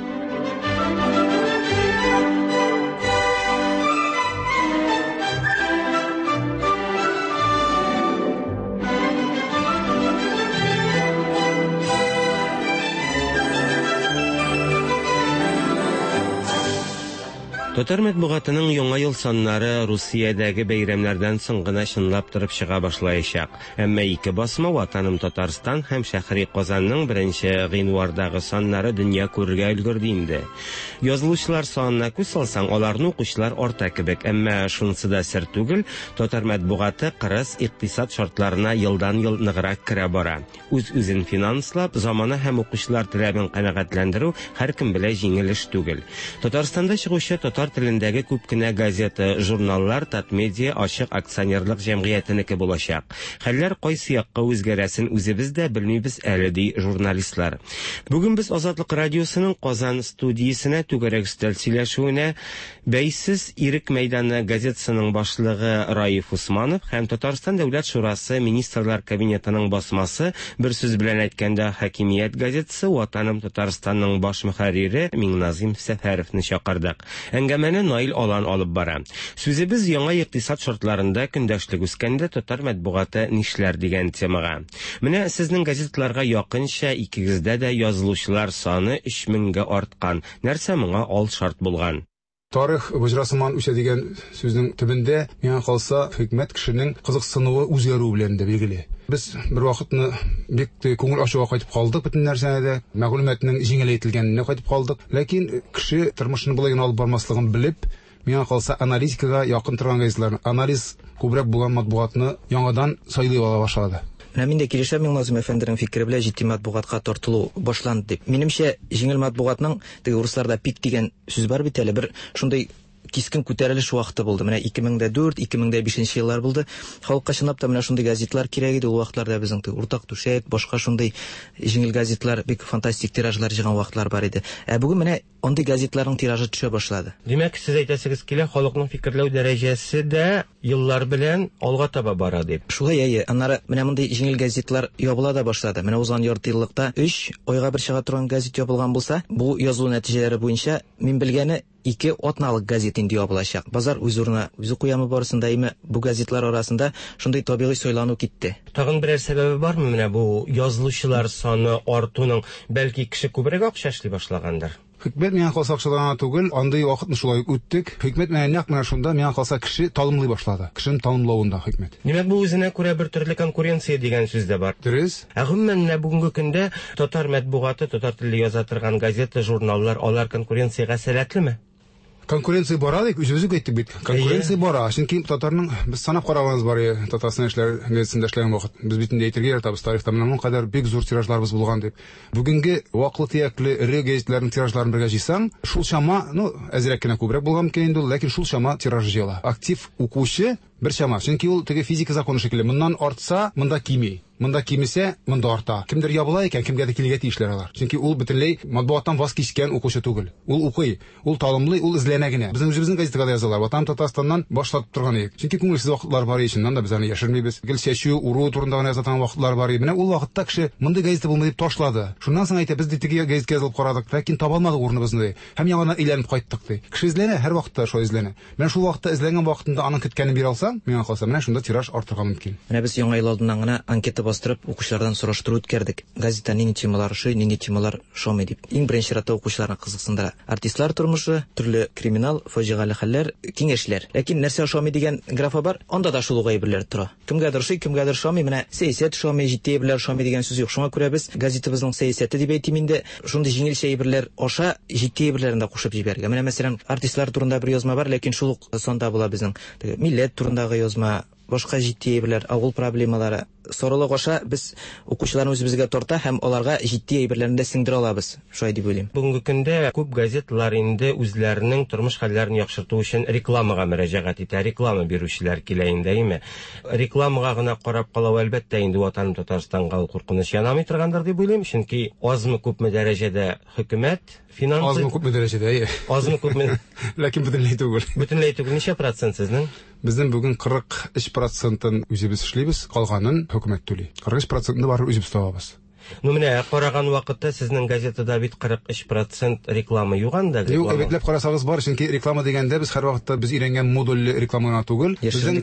S12: Татар матбугатының яңа ел саннары Русиядәге бәйрәмнәрдән соң гына чынлап торып чыга башлаячак. Әмма ике басма Ватаным Татарстан һәм Шәһри Казанның 1 гыйнвардагы саннары дөнья күрергә өлгерде инде. Язылучылар санына күз салсаң, аларны укучылар арта кебек, әмма шунысы да сер түгел, татар матбугаты кырыс икътисад шартларына елдан-ел ныграк керә бара. Үз-үзен финанслап, замана һәм укучылар талабын канәгатьләндерү һәркем белән җиңел эш түгел. Татарстанда чыгучы татар телендәге күп кенә газета, журналлар Татмедиа ачык акционерлык җәмгыятенеке булачак. Хәлләр кайсы якка үзгәрәсен үзебез дә белмибез әле ди журналистлар. Бүген без Азатлык радиосының Казан студиясенә түгәрәк өстәл сөйләшүенә бәйсез Ирек мәйданы газетасының башлыгы Раиф Усманов һәм Татарстан Дәүләт шурасы министрлар кабинетының басмасы, бер сүз белән әйткәндә хакимият газетасы Ватаным Татарстанның баш мөхәррире Миңназим Сәфәровны чакырдык. Әңгәмәне Наил Алан алып бара. Сүзебез яңа икътисад шартларында көндәшлек үскәндә татар матбугаты нишләр дигән темага. Менә сезнең газетларга якынча икегездә дә язылучылар саны 3000гә арткан. Нәрсә моңа ал шарт булган?
S13: Тарих вәҗрасыман үсә дигән сүзнең төбендә миңа калса хикмәт кешенең кызыксынуы үзгәрү белән дә билгеле. Без бер вакытны бик күңел ачуга кайтып калдык, бөтен нәрсәне дә мәгълүматның җиңеләйтелгәненә кайтып калдык. Ләкин кеше тормышын булай гына алып бармаслыгын белеп, миңа калса аналитикага якын торган газетларны, анализ күбрәк булган матбугатны яңадан сайлый ала башлады.
S3: Мин дә килешәм Миңназим әфәнденең фикере белән җитди матбугатка тартылу башланды дип. Минемчә, җиңел матбугатның урысларда пик дигән сүз бар бит әле, бер шундый кискен күтәрелеш вакыты булды. Менә 2004-2005 еллар булды. Халыкка чынлап та менә шундый газетлар кирәк иде ул вакытларда безнең уртак түшәк, башка шундый җиңел газетлар, бик фантастик тиражлар җыган вакытлар бар иде. Бүген менә андый газетларның тиражы төшә башлады.
S12: Димәк, сез әйтәсегез килә, халыкның фикерләү дәрәҗәсе дә еллар белән алга таба бара дип.
S3: Шулай, аннары менә мондый җиңел газетлар ябыла да башлады. Менә узган ярты еллыкта 3 айга бер чыга торган газет ябылган булса, бу язу нәтиҗәләре буенча мин белгәне 2 атналык газет инде ябылачак. Базар үз урынына үзе куямы барысында име бу газетлар арасында шундый табигый сойлану китте.
S12: Тагын берәр сәбәбе бармы менә бу язылучылар саны артуның? Бәлки кеше күбрәк акча эшли башлагандыр.
S13: Хикмәт миңа калса акчадан түгел, андый вакытны шулай үттек. Хикмәт нәкъ менә шунда миңа калса кеше талымлый башлады. Кешенең талымлавында хикмәт.
S12: Димәк, бу үзенә күрә бер төрле конкуренция дигән сүз дә бар.
S13: Дөрес.
S12: Гомумән бүгенге көндә татар матбугаты, татар теле яза торган газета, журналлар, алар конкуренциягә сәләтлеме?
S13: Конкуренция бара дип үзебез әйттек бит. Конкуренция бара. Чөнки татарның без санап караганыбыз бар, Татарстан эшләр газетасында эшләгән вакыт. Без битендә әйтергә яратабыз, тарихта менә кадәр бик зур тиражларыбыз булган дип. Бүгенге вакытлы тиякле эре газетларның тиражларын бергә җыйсаң, шул чама, әзрәк кенә күбрәк булган микән инде, ләкин шул чама тираж җыела. Актив укучы бер чама. Чөнки ул теге физика законы шикелле. Моннан артса, монда кими. монда кимесе, монда арта. Кимдер ябыла икән, кимгә дә килергә тиешләр алар. Чөнки ул бөтенләй матбугаттан ваз кичкән укучы түгел. Ул укый, ул талымлый, ул изләнә генә. Безнең үзебезнең газетага язалар. Ватан Татарстаннан башлап торган идек. Чөнки күңелсез вакытлар бар иченнән да без аны яшермибез. Гел чәчү, уру турында гына язatan вакытлар бар иде. Менә ул вакытта кеше мондай газета булмый дип ташлады. Шуннан соң әйтә, без теге газетка язылып карадык, ләкин таба алмадык урыныбызны. Һәм яңадан әйләнеп кайттык ди. Кеше изләнә, һәр вакытта шулай изләнә. Менә шул вакытта изләнгән вакытында аның көткәнен бирә алсаң, миңа калса, менә шунда тираж артырга мөмкин.
S3: Менә без яңа ел алдыннан гына анкета бастырып, укучылардан сораштыру үткәрдек. Газета нинди темалар шуй, нинди темалар шомый дип. Иң беренче рәттә укучыларны кызыксындыра. Артистлар тормышы, төрле криминал, фаҗигале хәлләр, киңәшләр. Ләкин нәрсә шомый дигән графа бар, анда да шул гайберләр тора. Кемгәдер шуй, кемгәдер шомый, менә сәясәт шомый, җитди әйберләр шомый дигән сүз юк. Шуңа күрә без газетабызның сәясәте дип әйтим инде, шундый җиңелчә әйберләр аша җитди әйберләрен дә кушып җибәргән. Менә мәсәлән, артистлар турында бер язма бар, ләкин шул ук сонда була безнең милләт турындагы язма, башка җитди әйберләр, авыл проблемалары. Сорылык аша без укучыларны үзебезгә тарта һәм аларга җитди әйберләрне дә сеңдерә алабыз. Шулай дип уйлыйм.
S12: Бүгенге көндә күп газеталар инде үзләренең тормыш хәлләрен яхшырту өчен рекламага мөрәҗәгать итә, реклама бирүчеләр килә инде. Рекламага гына карап калу әлбәттә инде Ватан Татарстанга куркыныч янамый торгандыр дип уйлыйм, чөнки азмы күпме дәрәҗәдә хөкүмәт финансы
S13: Азмы күпме дәрәҗәдә,
S12: азмы күпме,
S13: ләкин бөтенләй түгел.
S12: Бөтенләй түгел, ничә процент сезнең?
S13: Безнең бүген 43%-ын үзебез эшлибез, калганын хөкүмәт түли. 43%-ны бар үзебез табабыз.
S12: Ну менә караган вакытта сезнең газетада бит 43% реклама юган да.
S13: Юк, әйбәтләп карасагыз бар, чөнки реклама дигәндә без һәр вакытта без өйрәнгән модульле рекламага түгел, безнең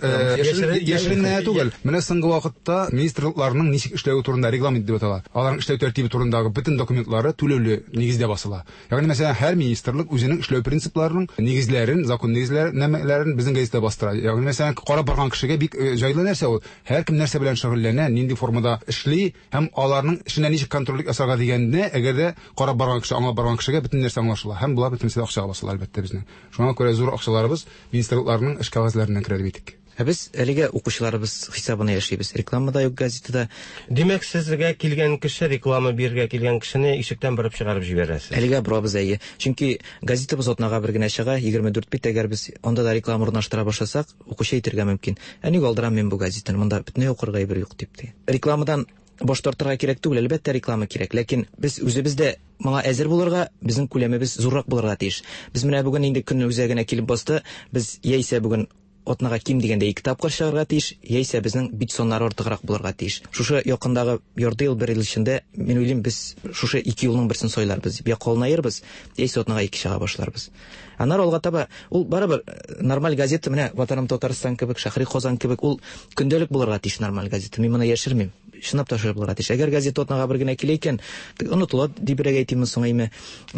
S13: яшеренә түгел. Менә соңгы вакытта министрлыкларның ничек эшләү турында регламент дип атала. Аларның эшләү тәртибе турындагы бөтен документлары түләүле нигездә басыла. Ягъни мәсәлән, һәр министрлык үзенең эшләү принципларын, нигезләрен, закон нигезләрен безнең газетада бастыра. Ягъни мәсәлән, карап барган кешегә бик җайлы нәрсә ул. Һәр кем нәрсә белән шөгыльләнә, нинди формада эшли һәм аларның эшенә ничек контрольлек ясарга дигәндә, әгәр дә карап барган кеше, аңлап барган кешегә бөтен нәрсә аңлашыла. Һәм булар бөтенсе акчага басыла әлбәттә безнең. Шуңа күрә зур акчаларыбыз министрлыкларның эш кәгазьләреннән керә битик.
S3: Без әлегә укучыларыбыз хисабына яшибез. Рекламада юк, газетада.
S12: Димәк, сезгә килгән кеше, реклама бирергә килгән кешене ишектән барып чыгарып җибәрәсез.
S3: Әлегә барабыз әйе. Чөнки газетабыз атнага бер генә чыга, 24 бит, әгәр без анда да реклама урнаштыра башласак, укучы әйтергә мөмкин. Ник алдырам мен бу газетаны, монда бөтенләй укырга бер юк дип. Рекламадан баш тартырга кирәк түгел, әлбәттә реклама кирәк, ләкин без үзебездә моңа әзер булырга, безнең күләмебез зуррак булырга тиеш. Без менә бүген инде көн үзәгенә килеп басты, без яисә бүген атнага ким дигәндә 2 тапкыр чыгарга тиеш, яисә безнең бит соннары артыграк булырга тиеш. Шушы якындагы ярты ел, 1 ел эчендә мин уйлыйм, без шушы 2 елның берсен сайларбыз, я калнаербыз, яисә атнага 2 чыга башларбыз. Аннары алга таба ул барыбер нормаль газета, менә Ватаным Татарстан кебек, Шәһри Казан кебек, ул көндәлек булырга тиеш нормаль газета. Мин моны яшермим. Шунап та шулай булырга тиеш. Әгәр газета атнага бер генә килә икән, онытыла дип әйтим соңайме.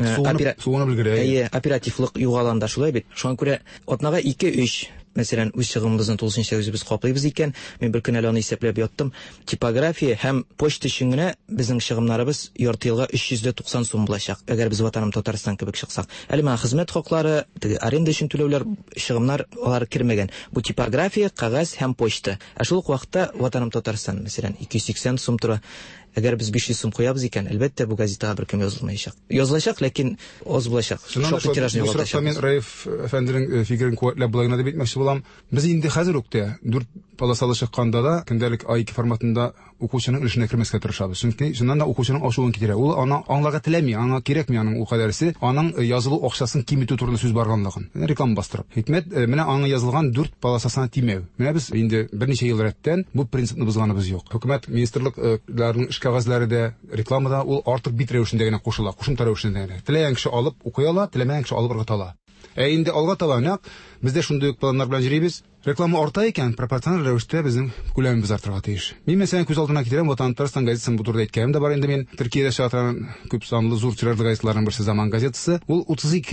S13: Суны белгерә.
S3: Оперативлык югаланда шулай бит. Шуңа күрә атнага 2-3 Мәсәлән, үз чыгымыбызны тулысынча үзебез каплыйбыз икән, мин бер көн әле аны исәпләп яттым. Типография һәм почта өчен генә безнең чыгымнарыбыз ярты елга 390 сум булачак. Әгәр без Ватаным Татарстан кебек чыксак. Әле менә хезмәт хаклары, аренда өчен түләүләр, чыгымнар алар кирмәгән. Бу типография, кагаз һәм почта. Ә шул ук вакытта Ватаным Татарстан, мәсәлән, 280 сум тора. Әгәр без 500 сум куябыз икән, әлбәттә бу газетага бер кем язылмаячак. Язылачак, ләкин аз булачак.
S13: Шушы тиражны югалтачак. Мен Раиф әфәнденең фикерен куәтләп булагына дип әйтмәкче булам. Без инде хәзер үк тә 4 полосалы чыкканда да көндәлек A2 форматында укучының эшенә кермәскә тырышабыз. Чөнки шуннан да укучының ашуын китерә. Ул аны аңларга теләми, аңа кирәкми аның ул кадәрсе, аның язылу акчасын киметү турында сүз барганлыгын. Реклама бастырып. Хикмәт менә аңа язылган 4 полосасына тимәү. Менә без инде берничә ел рәттән бу принципны бузганыбыз юк. Хөкүмәт министрлыкларның эш кәгазьләре дә рекламада ул артык бит рәвешендә генә кушыла, кушымта рәвешендә генә. Теләгән кеше алып укый ала, теләмәгән кеше алып ыргыта. Инде алга таба бездә шундый ук планнар белән йөрибез. Реклама арта икән, пропорциональ рәвештә безнең күләмебез артырга тиеш. Мин мәсәлән күз алдына китерәм, Ватан Татарстан газетасын бу турыда әйткәнем дә бар инде. Мин Төркиядә чыгартган күп санлы зур тиражлы газеталарның берсе Заман газетасы. Ул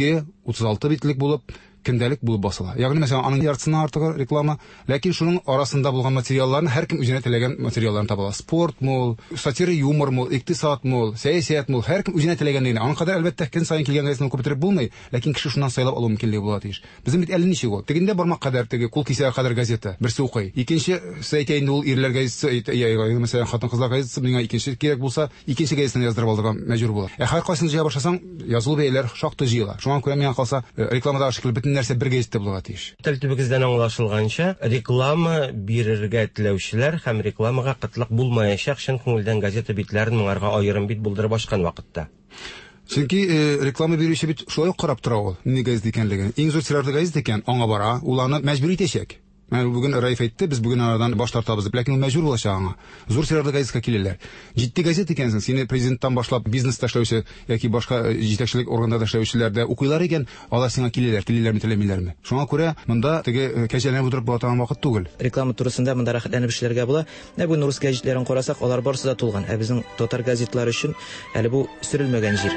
S13: 32-36 битлек булып көндәлек булып басыла. Ягъни мәсәлән аның яртысына артыгы реклама, ләкин шуның арасында булган материалларны һәр кем үзенә теләгән материалларны таба. Спорт мул, сатира, юмор мул, икътисад мул, сәясәт мул, һәр кем үзенә теләгәнне. Аның кадәр әлбәттә көн сайын килгән газетаны укып бетереп булмый, ләкин кеше шуннан сайлап алу мөмкинлеге була тиеш. Безнең бит әле ничек ул? Тегендә бармак кадәр, теге кул кисәгә кадәр газета, берсе укый. Икенче сәйкә инде ул ирләр газетасы, мәсәлән хатын-кызлар газетасы, миңа икенче кирәк булса, икенче газетаны яздырып алырга мәҗбүр була. Һәр кайсын җыя башласаң, язылу бәяләр шактый җыела. Шуңа күрә миңа калса рекламада шикелле бөтен нәрсә бер гәзиттә булырга тиеш.
S12: Тәртибегездән аңлашылганча, реклама бирергә теләүчеләр һәм рекламага кытлык булмаячак чын күңелдән газета битләрен моңарга аерым бит булдырып башкан вакытта.
S13: Чөнки реклама бирүче бит шулай карап тора ул, ни газет икәнлеген. Иң зур сирарда газет икән, аңа бара, ул аны мәҗбүр итәчәк. Мен бүген Раиф әйтте, без бүген арадан баш тартабыз, ләкин ул мәҗбүр булачак аңа. Зур сирарда газетка киләләр. Җитди газет икәнсең, сине президенттан башлап бизнеста эшләүче яки башка җитәкчелек органнарында эшләүчеләр дә укыйлар икән, алар сиңа киләләрме, теләмиләрме? Шуңа күрә монда теге кәҗәләрне булдырып батаган вакыт түгел.
S3: Реклама турысында монда рәхәтләнеп эшләргә була. Бүген рус газетларын карасак, алар барысы да тулган. Безнең татар газетлары өчен әле бу сөрелмәгән җир.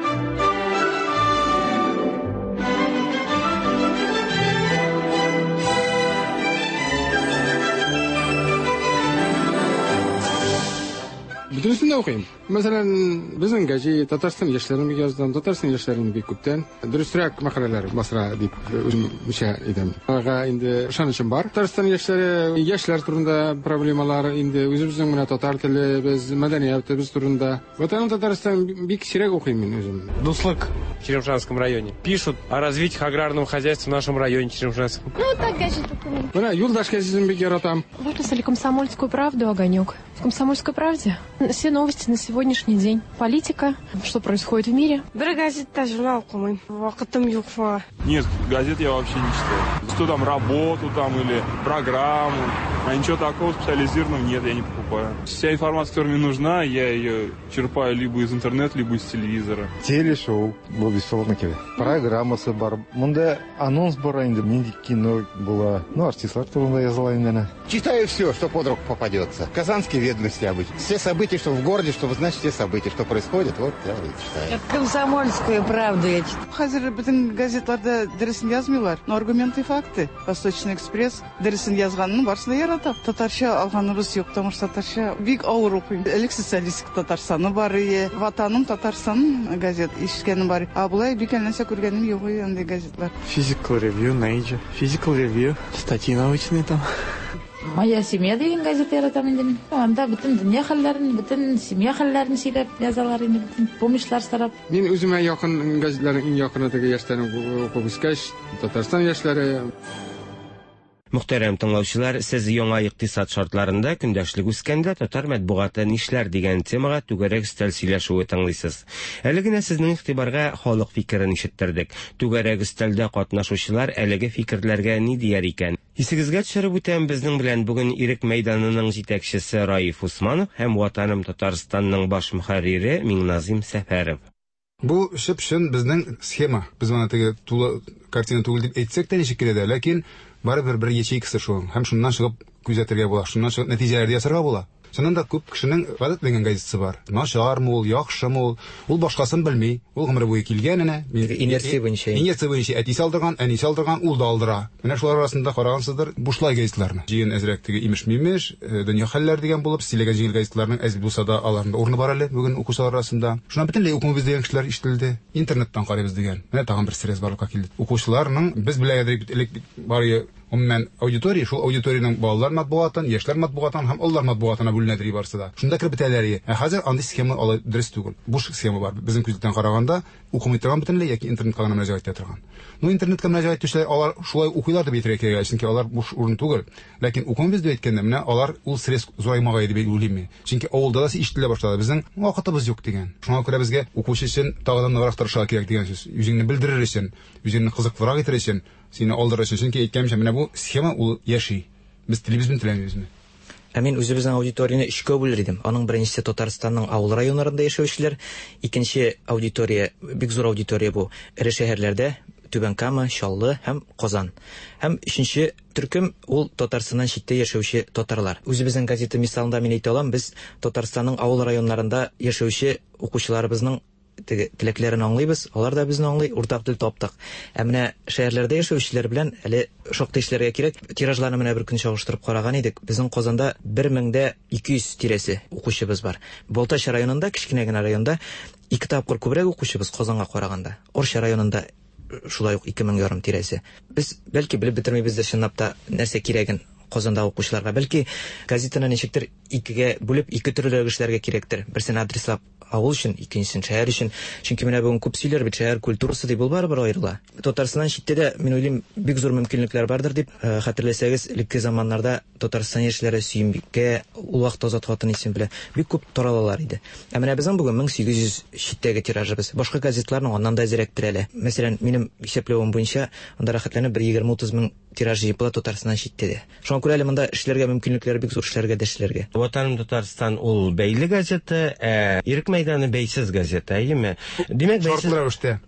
S13: Бүтүнсен дә укыйм. Мәсәлән, безнең газет Татарстан яшьләрен яздан, Татарстан яшьләрен бик күптән дөресрәк мәкаләләр басыра дип үземчә идем. Ага инде ышанычым бар. Татарстан яшьләр турында проблемалар инде үзебезнең менә татар теле, без мәдәниятебез турында. Ватаным Татарстан бик сирәк укыйм мин үзем.
S14: Дуслык в Черемшанском районе. Пишут о развитии аграрного хозяйства в нашем районе Черемшанском.
S15: Ну, так газету укыйм.
S13: Менә юлдаш газетын бик яратам.
S15: Выписали «Комсомольскую правду», «Огонек». В «Комсомольской правде» все новости на сегодняшний день. Политика, что происходит в мире.
S16: Бір газетті журнал оқымаймын. Уақытым жоқ маған.
S17: Нет, газет я вообще не читаю. Что там, работу там или программу. А ничего такого специализированного нет, я не покупаю. Вся информация, которая мне нужна, я ее черпаю либо из интернета, либо из телевизора.
S18: Телешоу был беспилотники. Программасы бар. Мында анонс бар инде, менде кино было. Ну, артистлар турында языла инде.
S19: Читаю все, что под руку попадется. Казанские ведомости обычно. Все события, что в городе, что значит все события, что происходит, вот я читаю.
S20: «Комсомольскую правду» я читаю.
S21: Хәзер бөтен газетларда дөресен язмыйлар. Но аргументы и факты. «Восточный экспресс» дөресен язганның барысын яратам. Татарча алган рус юк, потому что татарча бик авыр укыйм. Элек социалистик Татарстаны бар ие. Ватаным Татарстан газет ишкәнем бар. Булай бик нәрсә күргәнем юк инде газетлар.
S22: Physical review, Nature. Physical review. Статьи научные там.
S20: Моя семья деген газета яратам инде. Анда бөтен дөнья хәлләрен, бөтен семья хәлләрен сөйләп язалар инде, бөтен помышлар сарап.
S13: Мин үземә якын газетларның иң якыны теге яшьләрнең укып үскәч, Татарстан яшьләре.
S12: Мөхтәрәм тыңлаучылар, сез яңа икътисад шартларында көндәшлек үскәндә татар матбугаты нишләр дигән темага түгәрәк өстәл сөйләшүе тыңлыйсыз. Әле генә сезнең игътибарга халык фикерен ишеттердек. Түгәрәк өстәлдә катнашучылар әлеге фикерләргә ни дияр икән? Исегезгә төшереп үтәм, безнең белән бүген Ирек мәйданының җитәкчесе Раиф Усманов һәм Ватаным Татарстанның баш мөхәррире Миңназим Сәфәров.
S13: Бу шып-шын безнең схема. Без моны теге тулы картина түгел дип әйтсәк тә ничек килә дә, ләкин барыбер бер ячейкасы шул. Һәм шуннан чыгып күзәтергә була, шуннан чыгып нәтиҗәләрне ясарга була. Шуннан да күп кешенең гадәтләнгән газетасы бар. Начармы ул, яхшымы ул? Ул башкасын белми. Ул гомере буе килгәненә,
S3: инерция буенча
S13: әтисе алдырган, әнисе алдырган, ул да алдыра. Менә шулар арасында карагансыздыр, бушлай газетларны. Җыен әзрәк теге имеш-мимеш, дөнья хәлләр дигән булып, стилегә җыел газетларның әз булса да аларында урыны бар әле бүген укучылар арасында. Шуңа бөтенләй укымыбыз дигән кешеләр ишетелде. Интернеттан карыйбыз дигән. Менә тагын бер стресс барлыкка килде. Укучыларның без беләгәдер элек бары Уммен аудитория, шул аудиторияның балалар матбугатын, яшьләр матбугатын һәм алар матбугатына бүленәдер барысы да. Шунда киреп бетәләр. Хәзер андый схема алай дөрес түгел. Буш схема бар. Безнең күздән караганда укымый торган бөтенләй яки интернетка гына мөрәҗәгать итә торган. Ну интернетка мөрәҗәгать итүчеләр алар шулай укыйлар дип әйтергә кирәк, чөнки алар буш урын түгел. Ләкин укымыбыз дип әйткәндә менә алар ул стресс зураймагай дип уйлыйм. Чөнки авылда да ишетелә башлады. Безнең вакытыбыз юк дигән. Шуңа күрә безгә укучы өчен тагын ныграк тырышырга кирәк дигән сүз. Үзеңне белдерер өчен, үзеңне кызыклырак итер өчен, сине алдырыр өчен. Чөнки әйткәнчә менә бу схема ул яши. Без телебезне теләмибезме?
S3: Мин үзебезнең аудиторияны 3-кә бүлер идем. Аның беренчесе Татарстанның авыл районнарында яшәүчеләр, икенче аудитория, бик зур аудитория бу, эре шәһәрләрдә, Түбән Кама, Чаллы һәм Казан. Һәм өченче төркем ул Татарстаннан читтә яшәүче татарлар. Үзебезнең газета мисалында мин әйтә алам, без Татарстанның авыл районнарында яшәүче укучыларыбызның теләкләрен аңлыйбыз, алар да безне аңлый, уртак тел таптык. Менә шәһәрләрдә яшәүчеләр белән әле шактый эшләргә кирәк. Тиражларны менә бер көн чагыштырып караган идек. Безнең Казанда 1200 тирәсе укучыбыз бар. Балтач районында, кичкенә генә районда 2 тапкыр күбрәк укучыбыз Казанга караганда. Орша районында шулай ук 2500 тирәсе. Без бәлки белеп бетермибез дә чынлап та нәрсә кирәген Казанда укучыларга. Бәлки газетаны ничектер икегә бүлеп, ике төрле эшләргә кирәктер. Берсен адреслап авыл өчен, икенчесен шәһәр өчен. Чөнки менә бүген күп сөйләр бит, шәһәр культурасы дип ул барыбер аерыла. Татарстаннан читтә дә, мин уйлыйм, бик зур мөмкинлекләр бардыр дип. Хәтерләсәгез, элекке заманнарда Татарстан яшьләре Сөембиккә, ул вакыт Азат хатын исем белән бик күп таралалар иде. Ә менә безнең бүген 1800 читтәге тиражыбыз. Башка газетларның аннан да зирәктер әле. Мәсәлән, минем исәпләвем буенча, анда рәхәтләнеп 20-30 мең тираж җыйпыла Татарстаннан читтә дә. Шуңа күрә әле монда эшләргә мөмкинлекләр бик зур, эшләргә дә эшләргә.
S12: Ватаным Татарстан ул бәйле газета, Ирек мәйданы бәйсез газета, әйеме? Димәк,
S13: шартлы рәвештә.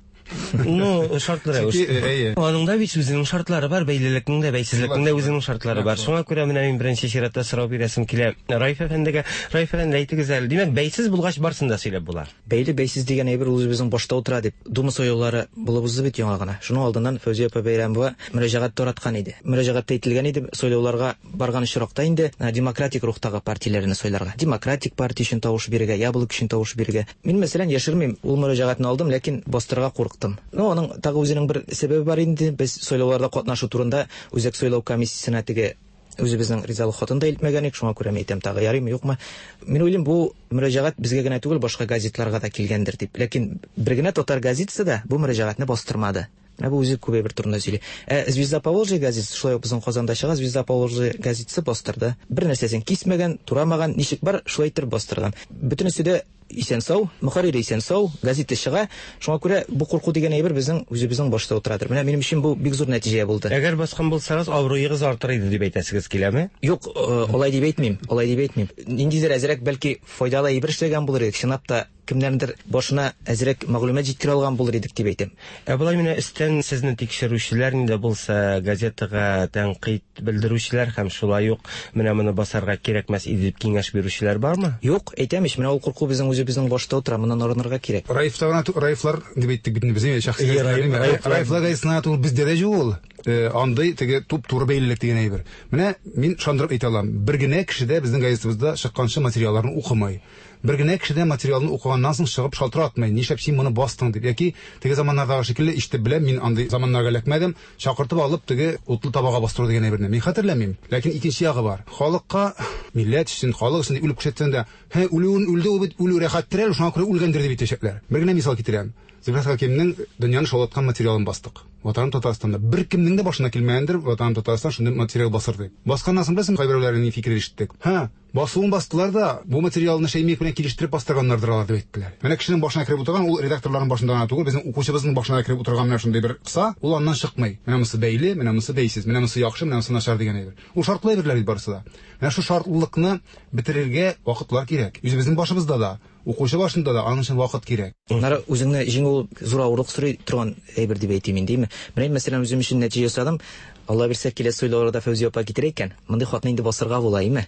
S12: Ну, шартлы рәвештә. Аның да бит үзенең шартлары бар, бәйлелекнең дә, бәйсезлекнең дә үзенең шартлары бар. Шуңа күрә менә мин беренче чиратта сорау бирәсем килә. Раиф әфәндегә, Раиф әфәнде әйтегез әле. Димәк, бәйсез булгач барсын да сөйләп була.
S3: Бәйле бәйсез дигән әйбер ул безнең башта утыра дип. Дума союлары булып узды бит яңа гына. Шуның алдыннан Фәүзия апа Бәйрәмова мөрәҗәгать тараткан иде. Мөрәҗәгатьтә әйтелгән иде, сойлауларга барган очракта инде демократик рухтагы партияләрне сойларга. Демократик партия өчен тавыш бирергә, Яблык өчен тавыш бирергә. Мин мәсәлән яшермим, ул мөрәҗәгатьне алдым, ләкин бастырырга курыктым. Ну, аның тагы үзенең бер сәбәбе бар инде. Без сойлауларда катнашу турында үзәк сойлау комиссиясенә теге үзебезнең ризалык хатын да илтмәгән ик, шуңа күрә әйтәм, тагы ярыймы, юкмы. Мин уйлыйм, бу мөрәҗәгать безгә генә түгел, башка газетларга да килгәндер дип. Ләкин бер генә татар газетасы да бу мөрәҗәгатьне бастырмады. Бу үзе күбе бер турында сөйли. Звезда Поволжья газетасы, шулай ук безнең Казанда чыга, Звезда Поволжья газетасы бастырды. Бер нәрсәсен кисмәгән, турамаган, ничек бар, шулай итеп бастырган. Бөтенесе дә исән-сау, мөхәррире исән-сау, газета чыга. Шуңа күрә бу курку дигән әйбер безнең үзебезнең башта утырадыр. Менә минем өчен бу бик зур нәтиҗә булды.
S12: Әгәр баскан булсагыз, авыруыгыз артыр иде дип әйтәсегез киләме?
S3: Юк, алай дип әйтмим, алай дип әйтмим. Ниндидер әзрәк бәлки файдалы әйбер эшләгән булыр идек, чынлап та кемнәрнедер башына әзрәк мәгълүмат җиткерә алган булыр идек дип әйтәм.
S12: Булай менә өстән сезне тикшерүчеләр инде булса, газетага тәнкыйть белдерүчеләр һәм шулай ук менә моны басарга кирәкмәс иде дип киңәш бирүчеләр бармы?
S3: Юк, әйтәм ич, менә ул курку безнең үзебезнең башта утыра, моннан арынырга кирәк.
S13: Раифлар дип әйттек бит безнең шәхси. Раифлар газетасына түгел, бездә дә юк. Андай теге туп-туры бәйлелек дигән әйбер. Менә мин шандырып әйтә алам. Бер генә кешедә безнең газетабызда чыкканчы материалларны укымай. Бер генә кешедә материалны укыганнан соң чыгып шалтыратмый. Нишләп син моны бастың дип. Яки теге заманнардагы шикелле ишетеп беләм, мин андый заманнарга эләкмәдем. Чакыртып алып теге утлы табага бастыру дигән әйберне мин хәтерләмим. Ләкин икенче ягы бар. Халыкка, милләт өчен, халык өчен үлеп күрсәтсәң дә, үлде ул бит үлү рәхәттер әле, шуңа күрә үлгәндер дип әйтәчәкләр. Бер генә мисал китерәм. Зөфәр Хәкимнең дөньяны шаулаткан материалын бастык. Ватаным Татарстанда бер кемнең дә башына килмәгәндер, Ватаным Татарстан шундый материал басырды. Басканнан соң беләсең, кайберләрнең фикерен ишеттек. Басуын бастылар да, бу материалны Шәймиев белән килештереп бастырганнардыр алар дип әйттеләр. Менә кешенең башына кирип утырган, ул редакторларның башында гына түгел, безнең укучыбызның башына кирип утырган менә шундый бер кыса, ул аннан чыкмый. Менә монысы бәйле, менә монысы бәйсез, менә монысы яхшы, менә монысы начар дигән әйбер. Ул шартлы әйберләр бит барысы да. Менә шу шартлылыкны бетерергә вакытлар кирәк. Үзебезнең башыбызда да, укучы башында да аның өчен вакыт кирәк.
S3: Нары үзеңне җиңү зур авырлык сорый торган әйбер дип әйтим инде, димме? Менә мәсәлән үзем өчен нәтиҗә ясадым. Алла бирсә, киләсе сөйләүләрдә Фәүзия апа китер икән. Мондый хатны инде басырга була, име?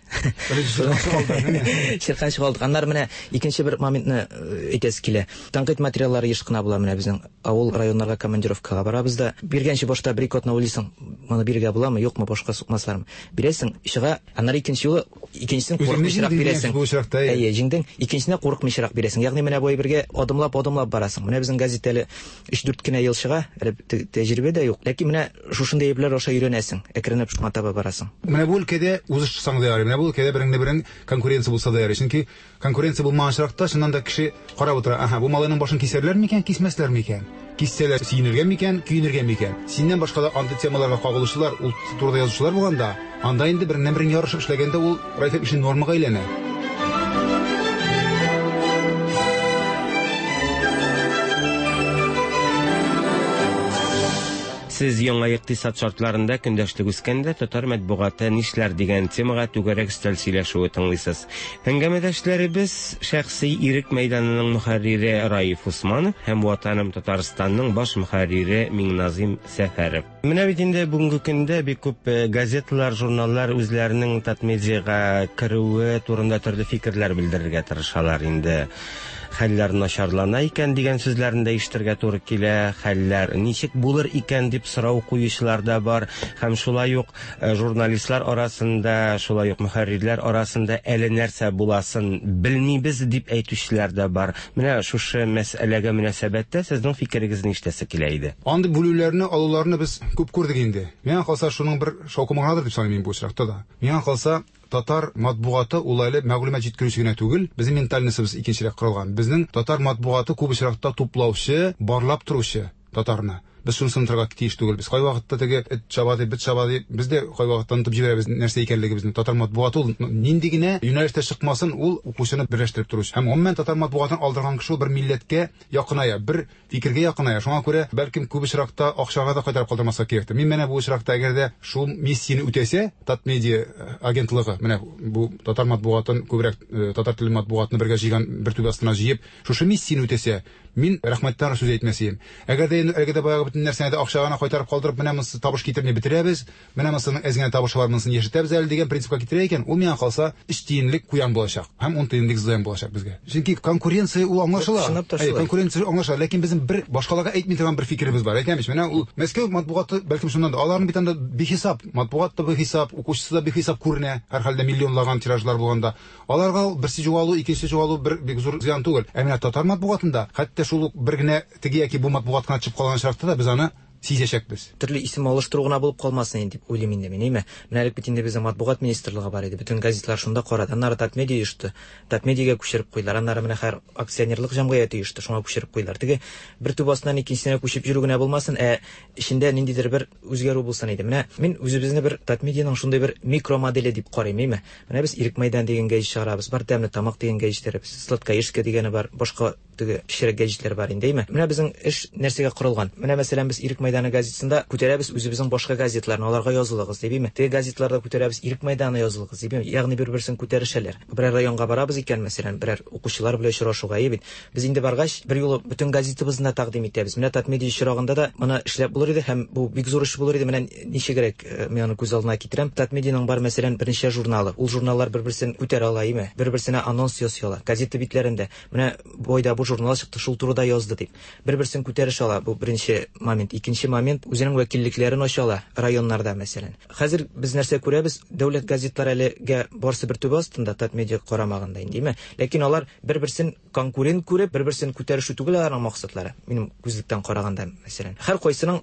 S3: Ширхан чыгалдык. Аннары менә икенче бер моментны әйтәсе килә. Тәнкыйть материаллары еш кына була менә безнең авыл районнарга командировкага барабыз да. Биргәнче башта бер ике атна уйлыйсың, моны бирергә буламы, юкмы, башка сукмаслармы? Бирәсең, чыга, аннары икенче юлы икенчесен курыкмыйчрак бирәсең. Әйе, җиңдең, икенчесенә курыкмыйчрак бирәсең. Ягъни менә бу әйбергә адымлап барасың. Менә безнең газетәле 3-4 кенә ел чыга, тәҗрибә дә юк. Ләкин менә шушындый әйберләр аша өйрәнәсең. Әкренләп шуңа таба барасың.
S13: Менә бу өлкәдә үзе чыксаң да ярый. Менә бу өлкәдә береңне-берең конкуренция булса да ярый. Чөнки конкуренция булмаганчракта шуннан да кеше карап утыра. Бу малайның башын кисәрләр микән, кисмәсләр микән? Киссәләр сөенергә микән, көенергә микән? Синнән башка да андый темаларга кагылышулар, ул турыда язучылар булганда, анда инде береннән-берең ярышып эшләгәндә ул Раиф өчен нормага әйләнә.
S12: Сез яңа икътисад шартларында көндәшлек үскәндә татар матбугаты нишләр дигән темага түгәрәк өстәл сөйләшүе тыңлыйсыз. Әңгәмәдәшләребез шәхси Ирек мәйданының мөхәррире Раиф Усманов һәм Ватаным Татарстанның баш мөхәррире Миңназим Сәфәров. Менә бит инде бүгенге көндә бик күп газеталар, журналлар үзләренең татмедиага керүе турында төрле фикерләр белдерергә тырышалар инде. хәлләр начарлана икән дигән сүзләрен дә ишетергә туры килә. Хәлләр ничек булыр икән дип сорау куючылар да бар. Һәм шулай ук журналистлар арасында, шулай ук мөхәррирләр арасында әле нәрсә буласын белмибез дип әйтүчеләр дә бар. Менә шушы мәсьәләгә мөнәсәбәттә сезнең фикерегезне ишетәсе килә иде.
S13: Андый бүлүләрне, алуларны без күп күрдек инде. Миңа калса шуның бер шаукымыгадыр дип саныйм бу очракта да. Миңа калса татар матбугаты улайлы мәгълүмат җиткерүче генә түгел, безнең ментальностыбыз икенчерәк корылган. Безнең татар матбугаты күп очракта туплаучы, барлап торучы татарны. Без шуны сынтырга тиеш түгел. Без кайвакытта теге эт чабады, бит чабады, без дә кайвакытта онытып җибәрәбез нәрсә икәнлегебезне. Татар матбугаты ул нинди генә юнәлештә чыкмасын, ул укучыны берләштереп торучы. Һәм гомумән татар матбугатын алдырган кеше бер милләткә якыная, бер фикергә якыная. Шуңа күрә бәлкем күп очракта акчага да кайтарып калдырмаска кирәктер. Мин менә бу очракта әгәр дә шул миссияны үтәсә, Татмедиа агентлыгы, менә бу татар матбугатын күбрәк татар теле матбугатны бергә җыйган бер түбә астына җыеп, шушы миссияны үтәсә, мин рәхмәттән сүз әйтмәсем. Әгәр дә баягы бөтен нәрсәне дә акчага кайтарып калдырып, менә монсы табыш китерми бетерәбез, менә монсының әзгәнә табышы бар, монсын яшетәбез әле дигән принципка китерә икән, ул миңа калса 3 тиенлек куян булачак һәм 10 тиенлек зыян булачак безгә. Чөнки конкуренция ул аңлашыла. Конкуренция аңлашыла, ләкин безнең бер башкаларга әйтми торган бер фикеребез бар. Әйтәмеш, менә ул Мәскәү матбугаты бәлкем шуннан да аларның бит анда бихисап, матбугат та бихисап, укучысы да бихисап күренә, һәр хәлдә миллионлаган тиражлар булганда. Аларга берсе югалу, икенче югалу бик зур зыян түгел. Ә менә татар матбугатында хәтта шул бер генә теге яки бу матбугатка чыгып калган шартта да без аны сизәчәкбез.
S3: Төрле исем алыштыру гына булып калмасын инде дип уйлыйм инде мин, әйме. Менә бит инде безнең матбугат министрлыгы бар иде. Бүтән газетлар шунда карады. Аннары Татмедиа иште. Татмедиагә күчереп куйлар. Аннары менә һәр акционерлык җәмгыяте иште. Шуңа күчереп куйлар. Теге бер тубасыннан икенчесенә күчеп йөрү генә булмасын, эчендә ниндидер бер үзгәрү булсын иде. Менә мин үзебезне бер Татмедианың шундый бер микро моделе дип карыйм, әйме. Менә без Ирек мәйдан дигән гәҗит чыгарабыз. Бар тәмле тамак дигән гәҗитләрбез. Сладкаешка дигәне бар. Башка теге пешерек гәҗитләр бар инде, әйме. Менә безнең эш нәрсәгә корылган. Менә мәсәлән без Ирек мәйданы газетасында күтәрәбез үзебезнең башка газетларны, аларга язылыгыз дибеме? Теге газетларда күтәрәбез Ирек мәйданы язылыгыз дибеме? Ягъни бер-берсен күтәрешәләр. Берәр районга барабыз икән, мәсәлән, берәр укучылар белән очрашуга бит. Без инде баргач, бер юлы бүтән газетабызны тәкъдим итәбез. Менә Татмедиа чирагында да моны эшләп булыр иде һәм бу бик зур эш булыр иде. Менә ничегрәк мин аны күз алдына китерәм. Татмедианың бар мәсәлән беренче журналы. Ул журналлар бер-берсен күтәрә ала име? Бер-берсенә анонс ясыйлар. Газета битләрендә. Менә бойда бу журнал чыкты, шул турыда язды дип. Бер-берсен күтәреш ала. Бу беренче момент. Икенче момент үзенең вәкиллекләрен ачала районнарда мәсәлән. Хәзер без нәрсә күрәбез? Дәүләт газетлары әлегә барсы бер төбе астында Татмедиа карамагында инде, ләкин алар бер-берсен конкурент күреп, бер-берсен күтәрешү түгел аларның максатлары. Минем күзлектән караганда мәсәлән. Һәр кайсының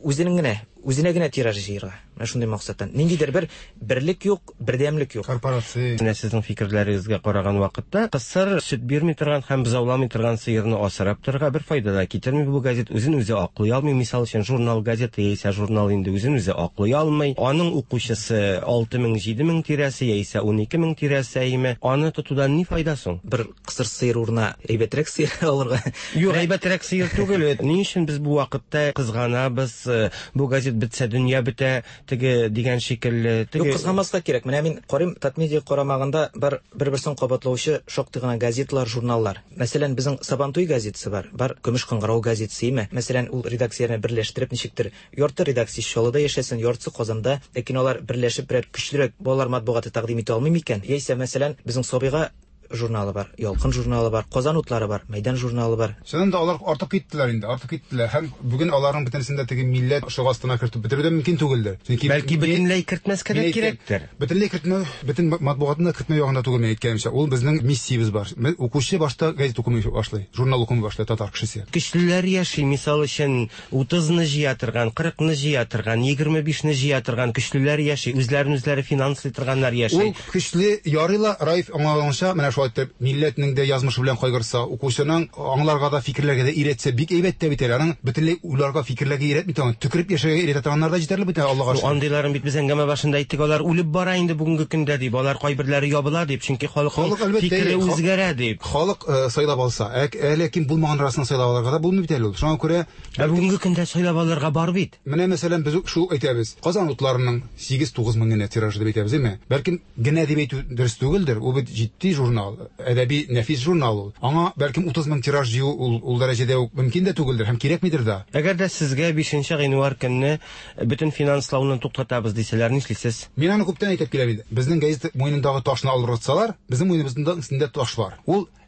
S3: үзенә генә тираж җыярга. Менә шундый максаттан. Ниндидер бер берлек юк, бердәмлек юк.
S13: Корпорация.
S12: Менә сезнең фикерләрегезгә караган вакытта кысыр сөт бирми торган һәм бзауламый торган сыерны асрап торырга бер файда да китерми бу газет үзен үзе аклый алмый. Мисал өчен журнал газета яисә журнал инде үзен үзе аклый алмый. Аның укучысы 6000-7000 тирәсе яисә 12000 тирәсе име. Аны тотудан ни файда соң?
S3: Бер кысыр сыер урына әйбәтрәк сыер алырга.
S12: Юк, әйбәтрәк сыер түгел. Ни өчен без бу вакытта кызганабыз? Бу газет бетсә дөнья бетә, теге дигән шикелле.
S3: Юк, кызганмаска кирәк. Менә мин карыйм, Татмедиа карамагында бер-берсен кабатлаучы шактый гына газетлар, журналлар. Мәсәлән, безнең Сабантуй газетасы бар Көмеш кыңгырау газетасы име. Мәсәлән, ул редакцияләрне берләштереп ничектер ярты редакция Чаллыда яшәсен, яртысы Казанда, ләкин алар берләшеп берәр көчлерәк балалар матбугаты тәкъдим итә алмый микән? Яисә мәсәлән, безнең Сабыйга журналы бар, Ялкын журналы бар, Казан утлары бар, Мәйдан журналы бар.
S13: Шунда алар артып киттеләр инде, Һәм бүген аларның бөтенсендә теге милләт шыгастына кертеп бетерү дә мөмкин түгелдер.
S12: Бәлки бөтенләй кертмәскә дә кирәктер.
S13: Бөтенләй кертмәү, бөтен матбугатны кертмәү ягында түгел мин әйткәнчә. Ул безнең миссиябыз бар. Укучы башта газет укымый башлый, журнал укымый башлый татар кешесе.
S12: Кешеләр яши, мисал өчен 30-ны җыя торган, 40-ны җыя торган, 25-ны җыя торган кешеләр яши, үзләрен финанслый торганнар яши.
S13: Ул кешеле ярыла Раиф аңлаганча, менә шулай итеп милләт дә язмышы белән кайгырса, укучының аңларга да фикерләргә дә иретсә, бик әйбәт тә бит әле. Бөтенләй уйларга, фикерләргә иретми торган, төкереп яшәргә иретә торганнар да җитәрлек бит Аллага шөкер.
S12: Андыйларын бит без әңгәмә башында әйттек, алар үлеп бара инде бүгенге көндә дип, алар кайберләре ябыла дип, чөнки халыкның фикере үзгәрә дип.
S13: Халык сайлап алса, ләкин булмаган расын сайлап алырга да булмый бит әле. Шуңа күрә
S12: бүгенге көндә сайлап алырга бар бит.
S13: Менә мәсәлән без шул әйтәбез. Казан утларының 8-9 мең генә тиражы дип әйтәбез, әйме? Бәлкем генә дип әйтү дөрес түгелдер. Ул бит җитди журнал, әдәби нәфис журнал. Аңа бәлкем 30 мең тираж җыю ул дәрәҗәдә мөмкин дә түгелдер һәм кирәкмидер дә.
S12: Әгәр дә сезгә 5нче гыйнвар көнне бөтен финанслауны туктатабыз дисәләр, нишлисез?
S13: Мин аны күптән әйтеп киләм инде. Безнең газета муенындагы ташны алырсалар, безнең муеныбызда үстендә таш бар. Ул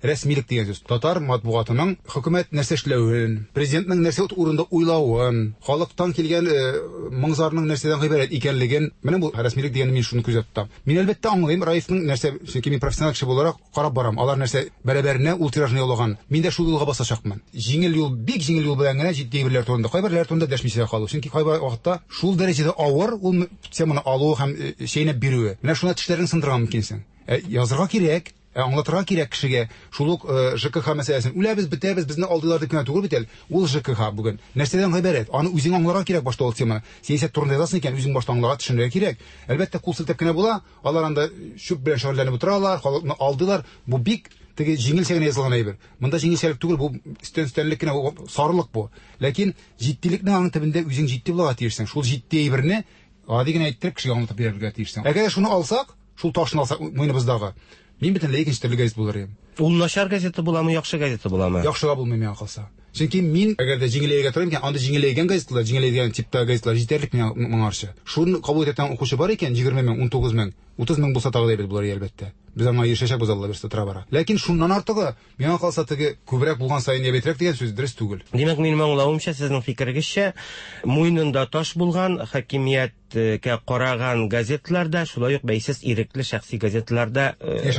S13: рәсмилек дигән сүз. Татар матбугатының хөкүмәт нәрсә эшләвен, президентның нәрсә урында уйлавын, халыктан килгән моңзарның нәрсәдән гыйбарәт икәнлеген, менә бу рәсмилек дигәнне мин шуны күзәттем. Мин әлбәттә аңлыйм Раифның нәрсә, чөнки мин профессионал кеше буларак карап барам. Алар нәрсә бәрабәренә ул тиражны яулаган. Мин дә шул юлга басачакмын. Җиңел юл, бик җиңел юл белән генә җитди берләр турында, кайберләр турында дәшмичә калу. Чөнки кайбер вакытта шул дәрәҗәдә авыр ул теманы алу һәм шейне бирүе. Менә шуны тешләрен сындырган мөмкинсең. Язырга кирәк, аңлатырга кирәк кешегә. Шул ук ЖКХ мәсьәләсен. Үләбез, бетәбез, безне алдылар дип кенә түгел бит әле. Ул ЖКХ бүген. Нәрсәдән гыйбарәт? Аны үзең аңларга кирәк башта ул теманы. Сәясәт турында язасың икән, үзең башта аңларга төшенергә кирәк. Әлбәттә, кул селтәп кенә була. Алар анда шуп белән шөгыльләнеп утыралар, халыкны алдылар. Бу бик теге җиңелчә генә язылган әйбер. Монда җиңелчәлек түгел, бу өстенлек кенә, сарылык бу. Ләкин җиттилекнең аның төбендә үзең җитди булырга тиешсең. Шул җитди әйберне гади генә әйттереп кешегә аңлатып бирергә тиешсең. Әгәр шуны алсак, шул ташны алсак муеныбыздагы, мин бөтенләй икенче төрле газет булыр идем.
S12: Ул начар газета буламы, яхшы газета буламы?
S13: Яхшыга булмый миңа калса. Чөнки мин әгәр дә җиңеләйгә туры икән, анда җиңеләйгән газеталар, җиңеләйгән типта газеталар җитәрлек моңарчы. Шуны кабул итән укучы бар икән, 20 мең, 19 мең, 30 мең булса тагы да булыр әлбәттә. Без аңа ирешәчәкбез Алла бирсә тора бара. Ләкин шуннан артыгы миңа калса теге күбрәк булган сайын ябетрәк дигән сүз дөрес түгел.
S12: Димәк, минем аңлавымча, сезнең фикерегезчә, муйнында таш булган, хакимияткә караган газеталарда, шулай ук бәйсез ирекле шәхси газеталарда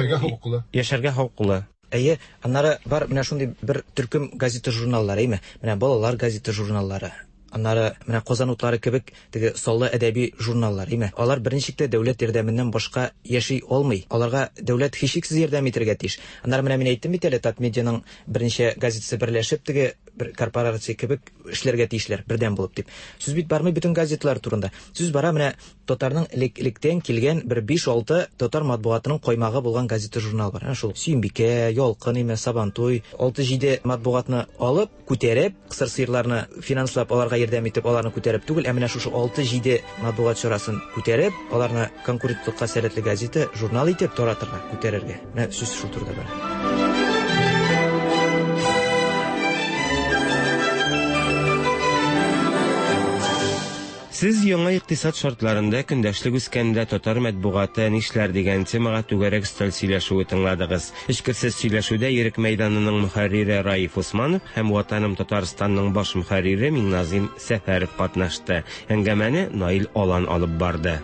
S12: яшәргә хокуклы.
S3: Әйе, аннары бар менә шундый бер төркем газета журналлары, әйме? Менә балалар газета журналлары. Аннары менә Казан утлары кебек теге саллы әдәби журналлар, әйме? Алар беренчектә дәүләт ярдәменнән башка яши алмый. Аларга дәүләт һичшиксез ярдәм итәргә тиеш. Аннары менә мин әйттем бит әле, Татмедианың беренче газетасы берләшеп теге бер корпорация кебек эшләргә тиешләр бердәм булып дип. Сүз бит бармый бөтен газеталар турында. Сүз бара менә татарның электән килгән бер 5-6 татар матбугатының каймагы булган газета журнал бар. Шул Сөембикә, Ялкын, әйме, Сабантуй, 6-7 матбугатны алып, күтәреп, кысыр сыерларны финанслап аларга ярдәм итеп, аларны күтәреп түгел, ә менә шушы 6-7 матбугат чарасын күтәреп, аларны конкурентлыкка сәләтле газета, журнал итеп таратырга, күтәрергә. Менә сүз шул турыда бар.
S12: Сез яңа икътисад шартларында көндәшлек үскәндә татар матбугаты нишләр дигән темага түгәрәк стиль сөйләшүе тыңладыгыз. Эчкерсез сөйләшүдә Ерек мәйданының мөхәррире Раиф Усманов һәм Ватаным Татарстанның баш мөхәррире Миңназим Сәфәров катнашты. Әңгәмәне Наил Алан алып барды.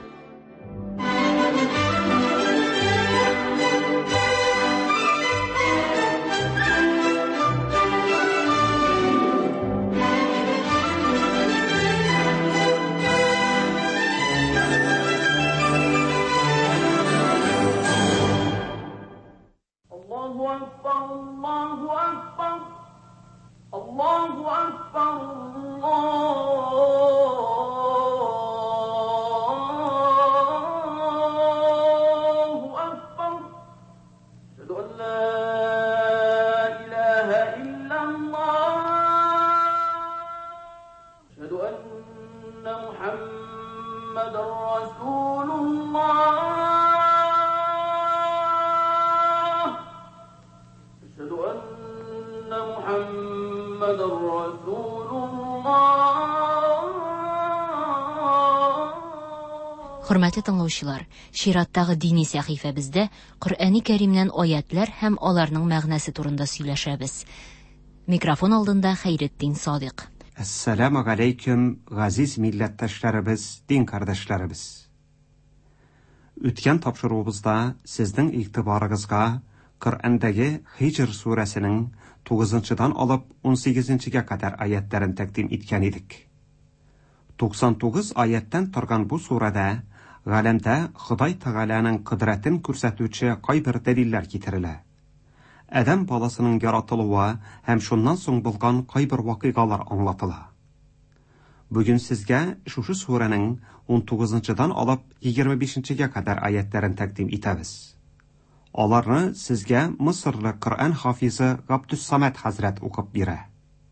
S2: Хөрмәтле тыңлаучылар, чираттагы дини сәхифәбездә Коръәни Кәримнән аятлар һәм аларның мәгънәсе турында сөйләшәбез. Микрофон алдында Хәйретдин Садык.
S4: Ассаламу алейкум, газиз милләттәшләребез, дин кардәшләребез. Үткән тапшыруыбызда сезнең игътибарыгызга Коръәндәге Хиҗр сүрәсенең 9-дан алып 18-гә кадәр аятларын тәкъдим иткән идек. 99 аяттан торган бу сүрәдә галәмдә Ходай Тәгаләнең кудрәтен күрсәтүче кайбер дәлилләр китерелә. Адам баласының яратылуы һәм шуннан соң булган кайбер вакыйгалар аңлатыла. Бүген сезгә шушы сүрәнең 19-дан алып 25-гә кадәр аятларын тәкъдим итәбез. Аларны сезгә Мисырлы Коръән хафизы Габдус-Самад хәзрәт укып бирә.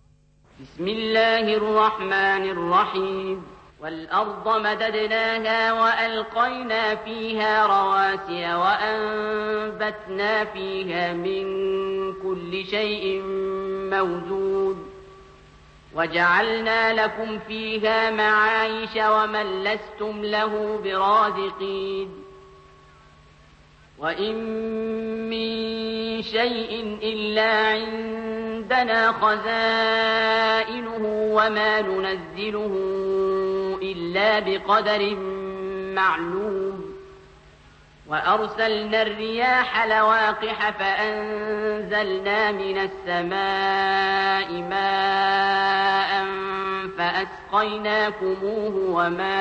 S5: Bismillahirrahmanirrahim. والأرض مددناها وألقينا فيها رواسي وأنبتنا فيها من كل شيء موجود وجعلنا لكم فيها معايش ومن لستم له برازقين وإن من شيء إلا عندنا خزائنه وما ننزله إلا بقدر معلوم وأرسلنا الرياح لواقح فأنزلنا من السماء ماء فأسقيناكموه وما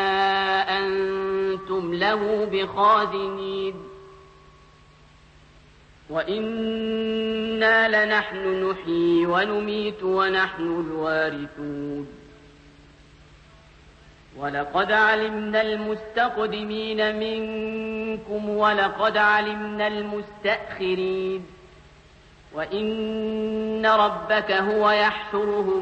S5: أنتم له بخازنين وإنا لنحن نحيي ونميت ونحن الوارثون ولقد علمنا المستقدمين منكم ولقد علمنا المستأخرين وإن ربك هو يحشرهم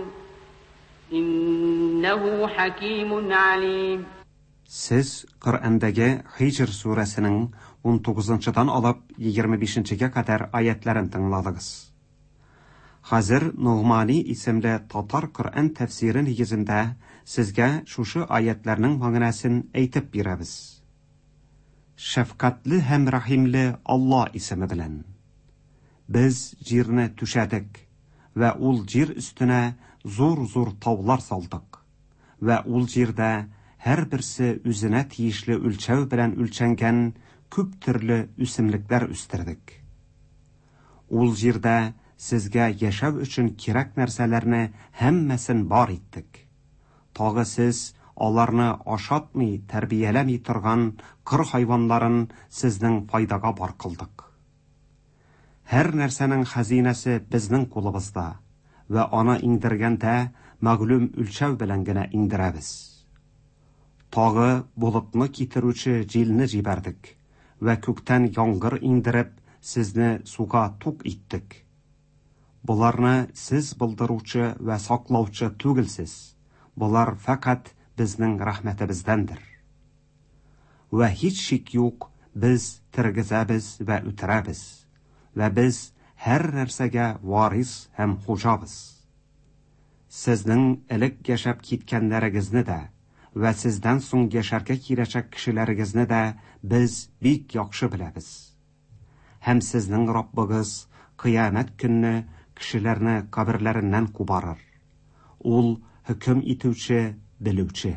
S5: إنه حكيم عليم.
S4: Siz Qur'ondagi Hijr surasining 19-dan olib 25-ga qadar oyatlarini tingladingiz. Hozir Nu'mani ismli Tatar Qur'on tafsiri negizida sizga shu oyatlarning ma'nosini aytib beramiz. Shafqatli ham rahimli Alloh ismi bilan. Biz jirni tushadik va ul jir ustuna zo'r tog'lar soldik va ul jirda har birsi o'zina tegishli o'lchov bilan o'lchangan ko'p turli o'simliklar o'stirdik. Ul jirda sizga yashav uchun kerak narsalarni hammasini bor etdik. Tog'i siz ularni oshatmay tarbiyalamay turgan qir hayvonlarin sizning foydaga bor qildik. Har narsaning xazinasi bizning qo'limizda va ona indirganda ma'lum o'lchov bilangina indiramiz. Tog'i bulutni kitiruvchi jilni jibardik va ko'kdan yomg'ir indirib sizni suvga to'q etdik. Bularni siz bildiruvchi va saqlovchi tugilsiz. Bular faqat bizning rahmatimizdandir. Va hech shik yo'q, biz tirgizamiz va o'tiramiz va biz har narsaga voris ham xo'jamiz. Sizning ilk yashab ketganlaringizni da va sizdan so'ng yasharga kelajak kishilaringizni da biz bek yaxshi bilamiz. Ham sizning Robbingiz qiyomat kunni kishilarni qabrlaridan qubarar. Ul hukm etuvchi, biluvchi.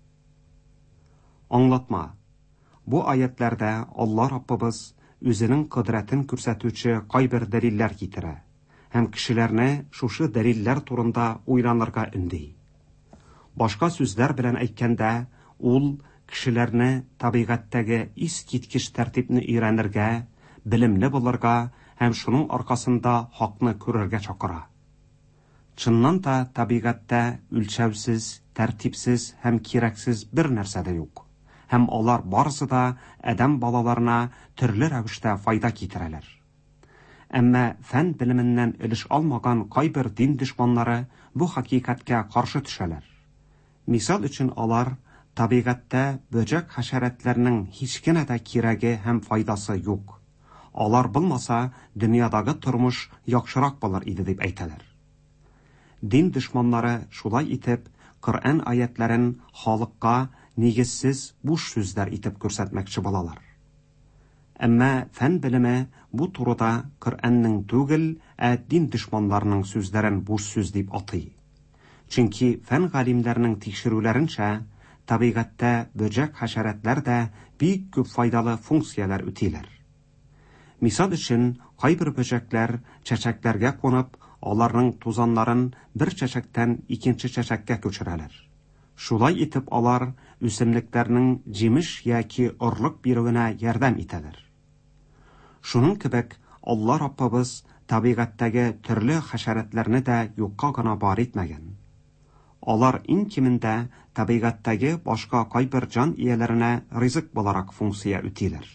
S4: Anlatma. Bu oyatlarda Alloh Robbimiz o'zining qudratini ko'rsatuvchi qayber dalillar keltiradi. Ham kishilarni shu dalillar turida o'ylanirga undaydi. Boshqa so'zlar bilan aytganda, ul kishilarni tabiatdagi is-ketkich tartibni o'rganirga, bilimli bo'larga, ham shuning orqasida haqni ko'rarga chaqiradi. Chindan da tabiatda o'lchavsiz, tartibsiz ham keraksiz bir narsada yo'q. Ham ular borisida odam bolalarına turli ravishda foyda keltiradilar. Ammo fan bilimidan ilish olmagan qayber din dushmanlari bu haqiqatga qarshi tushadilar. Misol uchun ular tabiatda böcek hasharotlarning hech qanday keragi ham foydasi yo'q. Ular bilmasa dunyodagi turmush yaxshiroq bo'lar edi deb aytadilar. Din dushmanlari shulay etib Qur'on oyatlarini xalqqa negizsiz bo'sh so'zlar etib ko'rsatmoqchi bo'lalar. Ammo fan bilimi bu turida Qur'onning tugil, din dushmanlarining so'zlarini bo'sh so'z deb ataydi. Chunki fan g'alimlarining tekshiruvlarincha tabiatda böcek hasharotlarda bek ko'p foydali funksiyalar o'taylar. Misol uchun, qayber böceklar chechaklarga qo'nib, ularning tuzonlarini bir chechakdan ikkinchi chechakka ko'chiradilar. Shulay etib ular o'simliklarning jemish yoki urliq beruvina yordam etadilar. Shuning kabi Alloh Robbimiz tabiatdagi turli hasharotlarni da yo'qqa g'ana bor etmagan. Ular eng kimida tabiatdagi boshqa qayber jon egalarini rizq bo'larak funksiya o'taylar.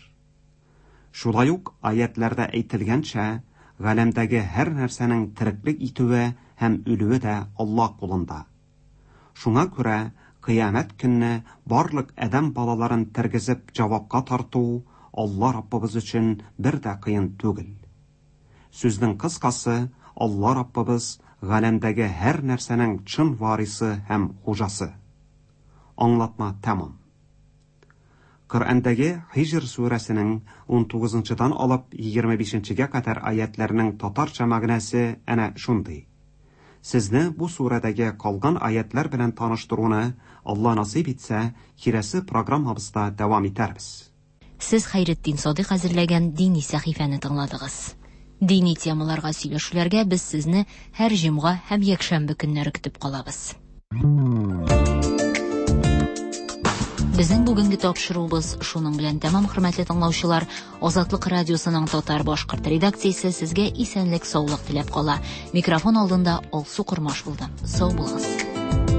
S4: Shulay oyatlarda aytilgancha, g'alamdagi har narsaning tiriklik etuvi ham o'luvi da Alloh qo'linda. Shunga ko'ra, qiyomat kunni barliq odam bolalarini tirgizib javobga tortuv Alloh Robbimiz uchun bir da qiyin tugil. So'zning qisqasi, Alloh Robbimiz g'alamdagi har narsaning chin vorisi ham xo'jasi. Anlatma tamom. Коръәндәге Хижр сүрәсенең 19-дан алып 25-гә кадәр аятларының татарча мәгънәсе әнә шундый. Сезне бу сүрәдәге калган аятлар белән таныштыруны Алла насыйп итсә, киләсе программабызда дәвам итәрбез.
S2: Сез Хәйретдин Садыйк әзерләгән дини сәхифәне тыңладыгыз. Дини темаларга сөйләшүләргә без сезне һәр җомга һәм якшәмбе көннәре көтеп калабыз. Безнең бүгенге тапшыруыбыз шуның белән тәмам, хөрмәтле тыңлаучылар. Азатлык радиосының татар-башкорт редакциясе сезгә исәнлек, саулык теләп кала. Микрофон алдында Алсу Курмаш булды. Сау булыгыз.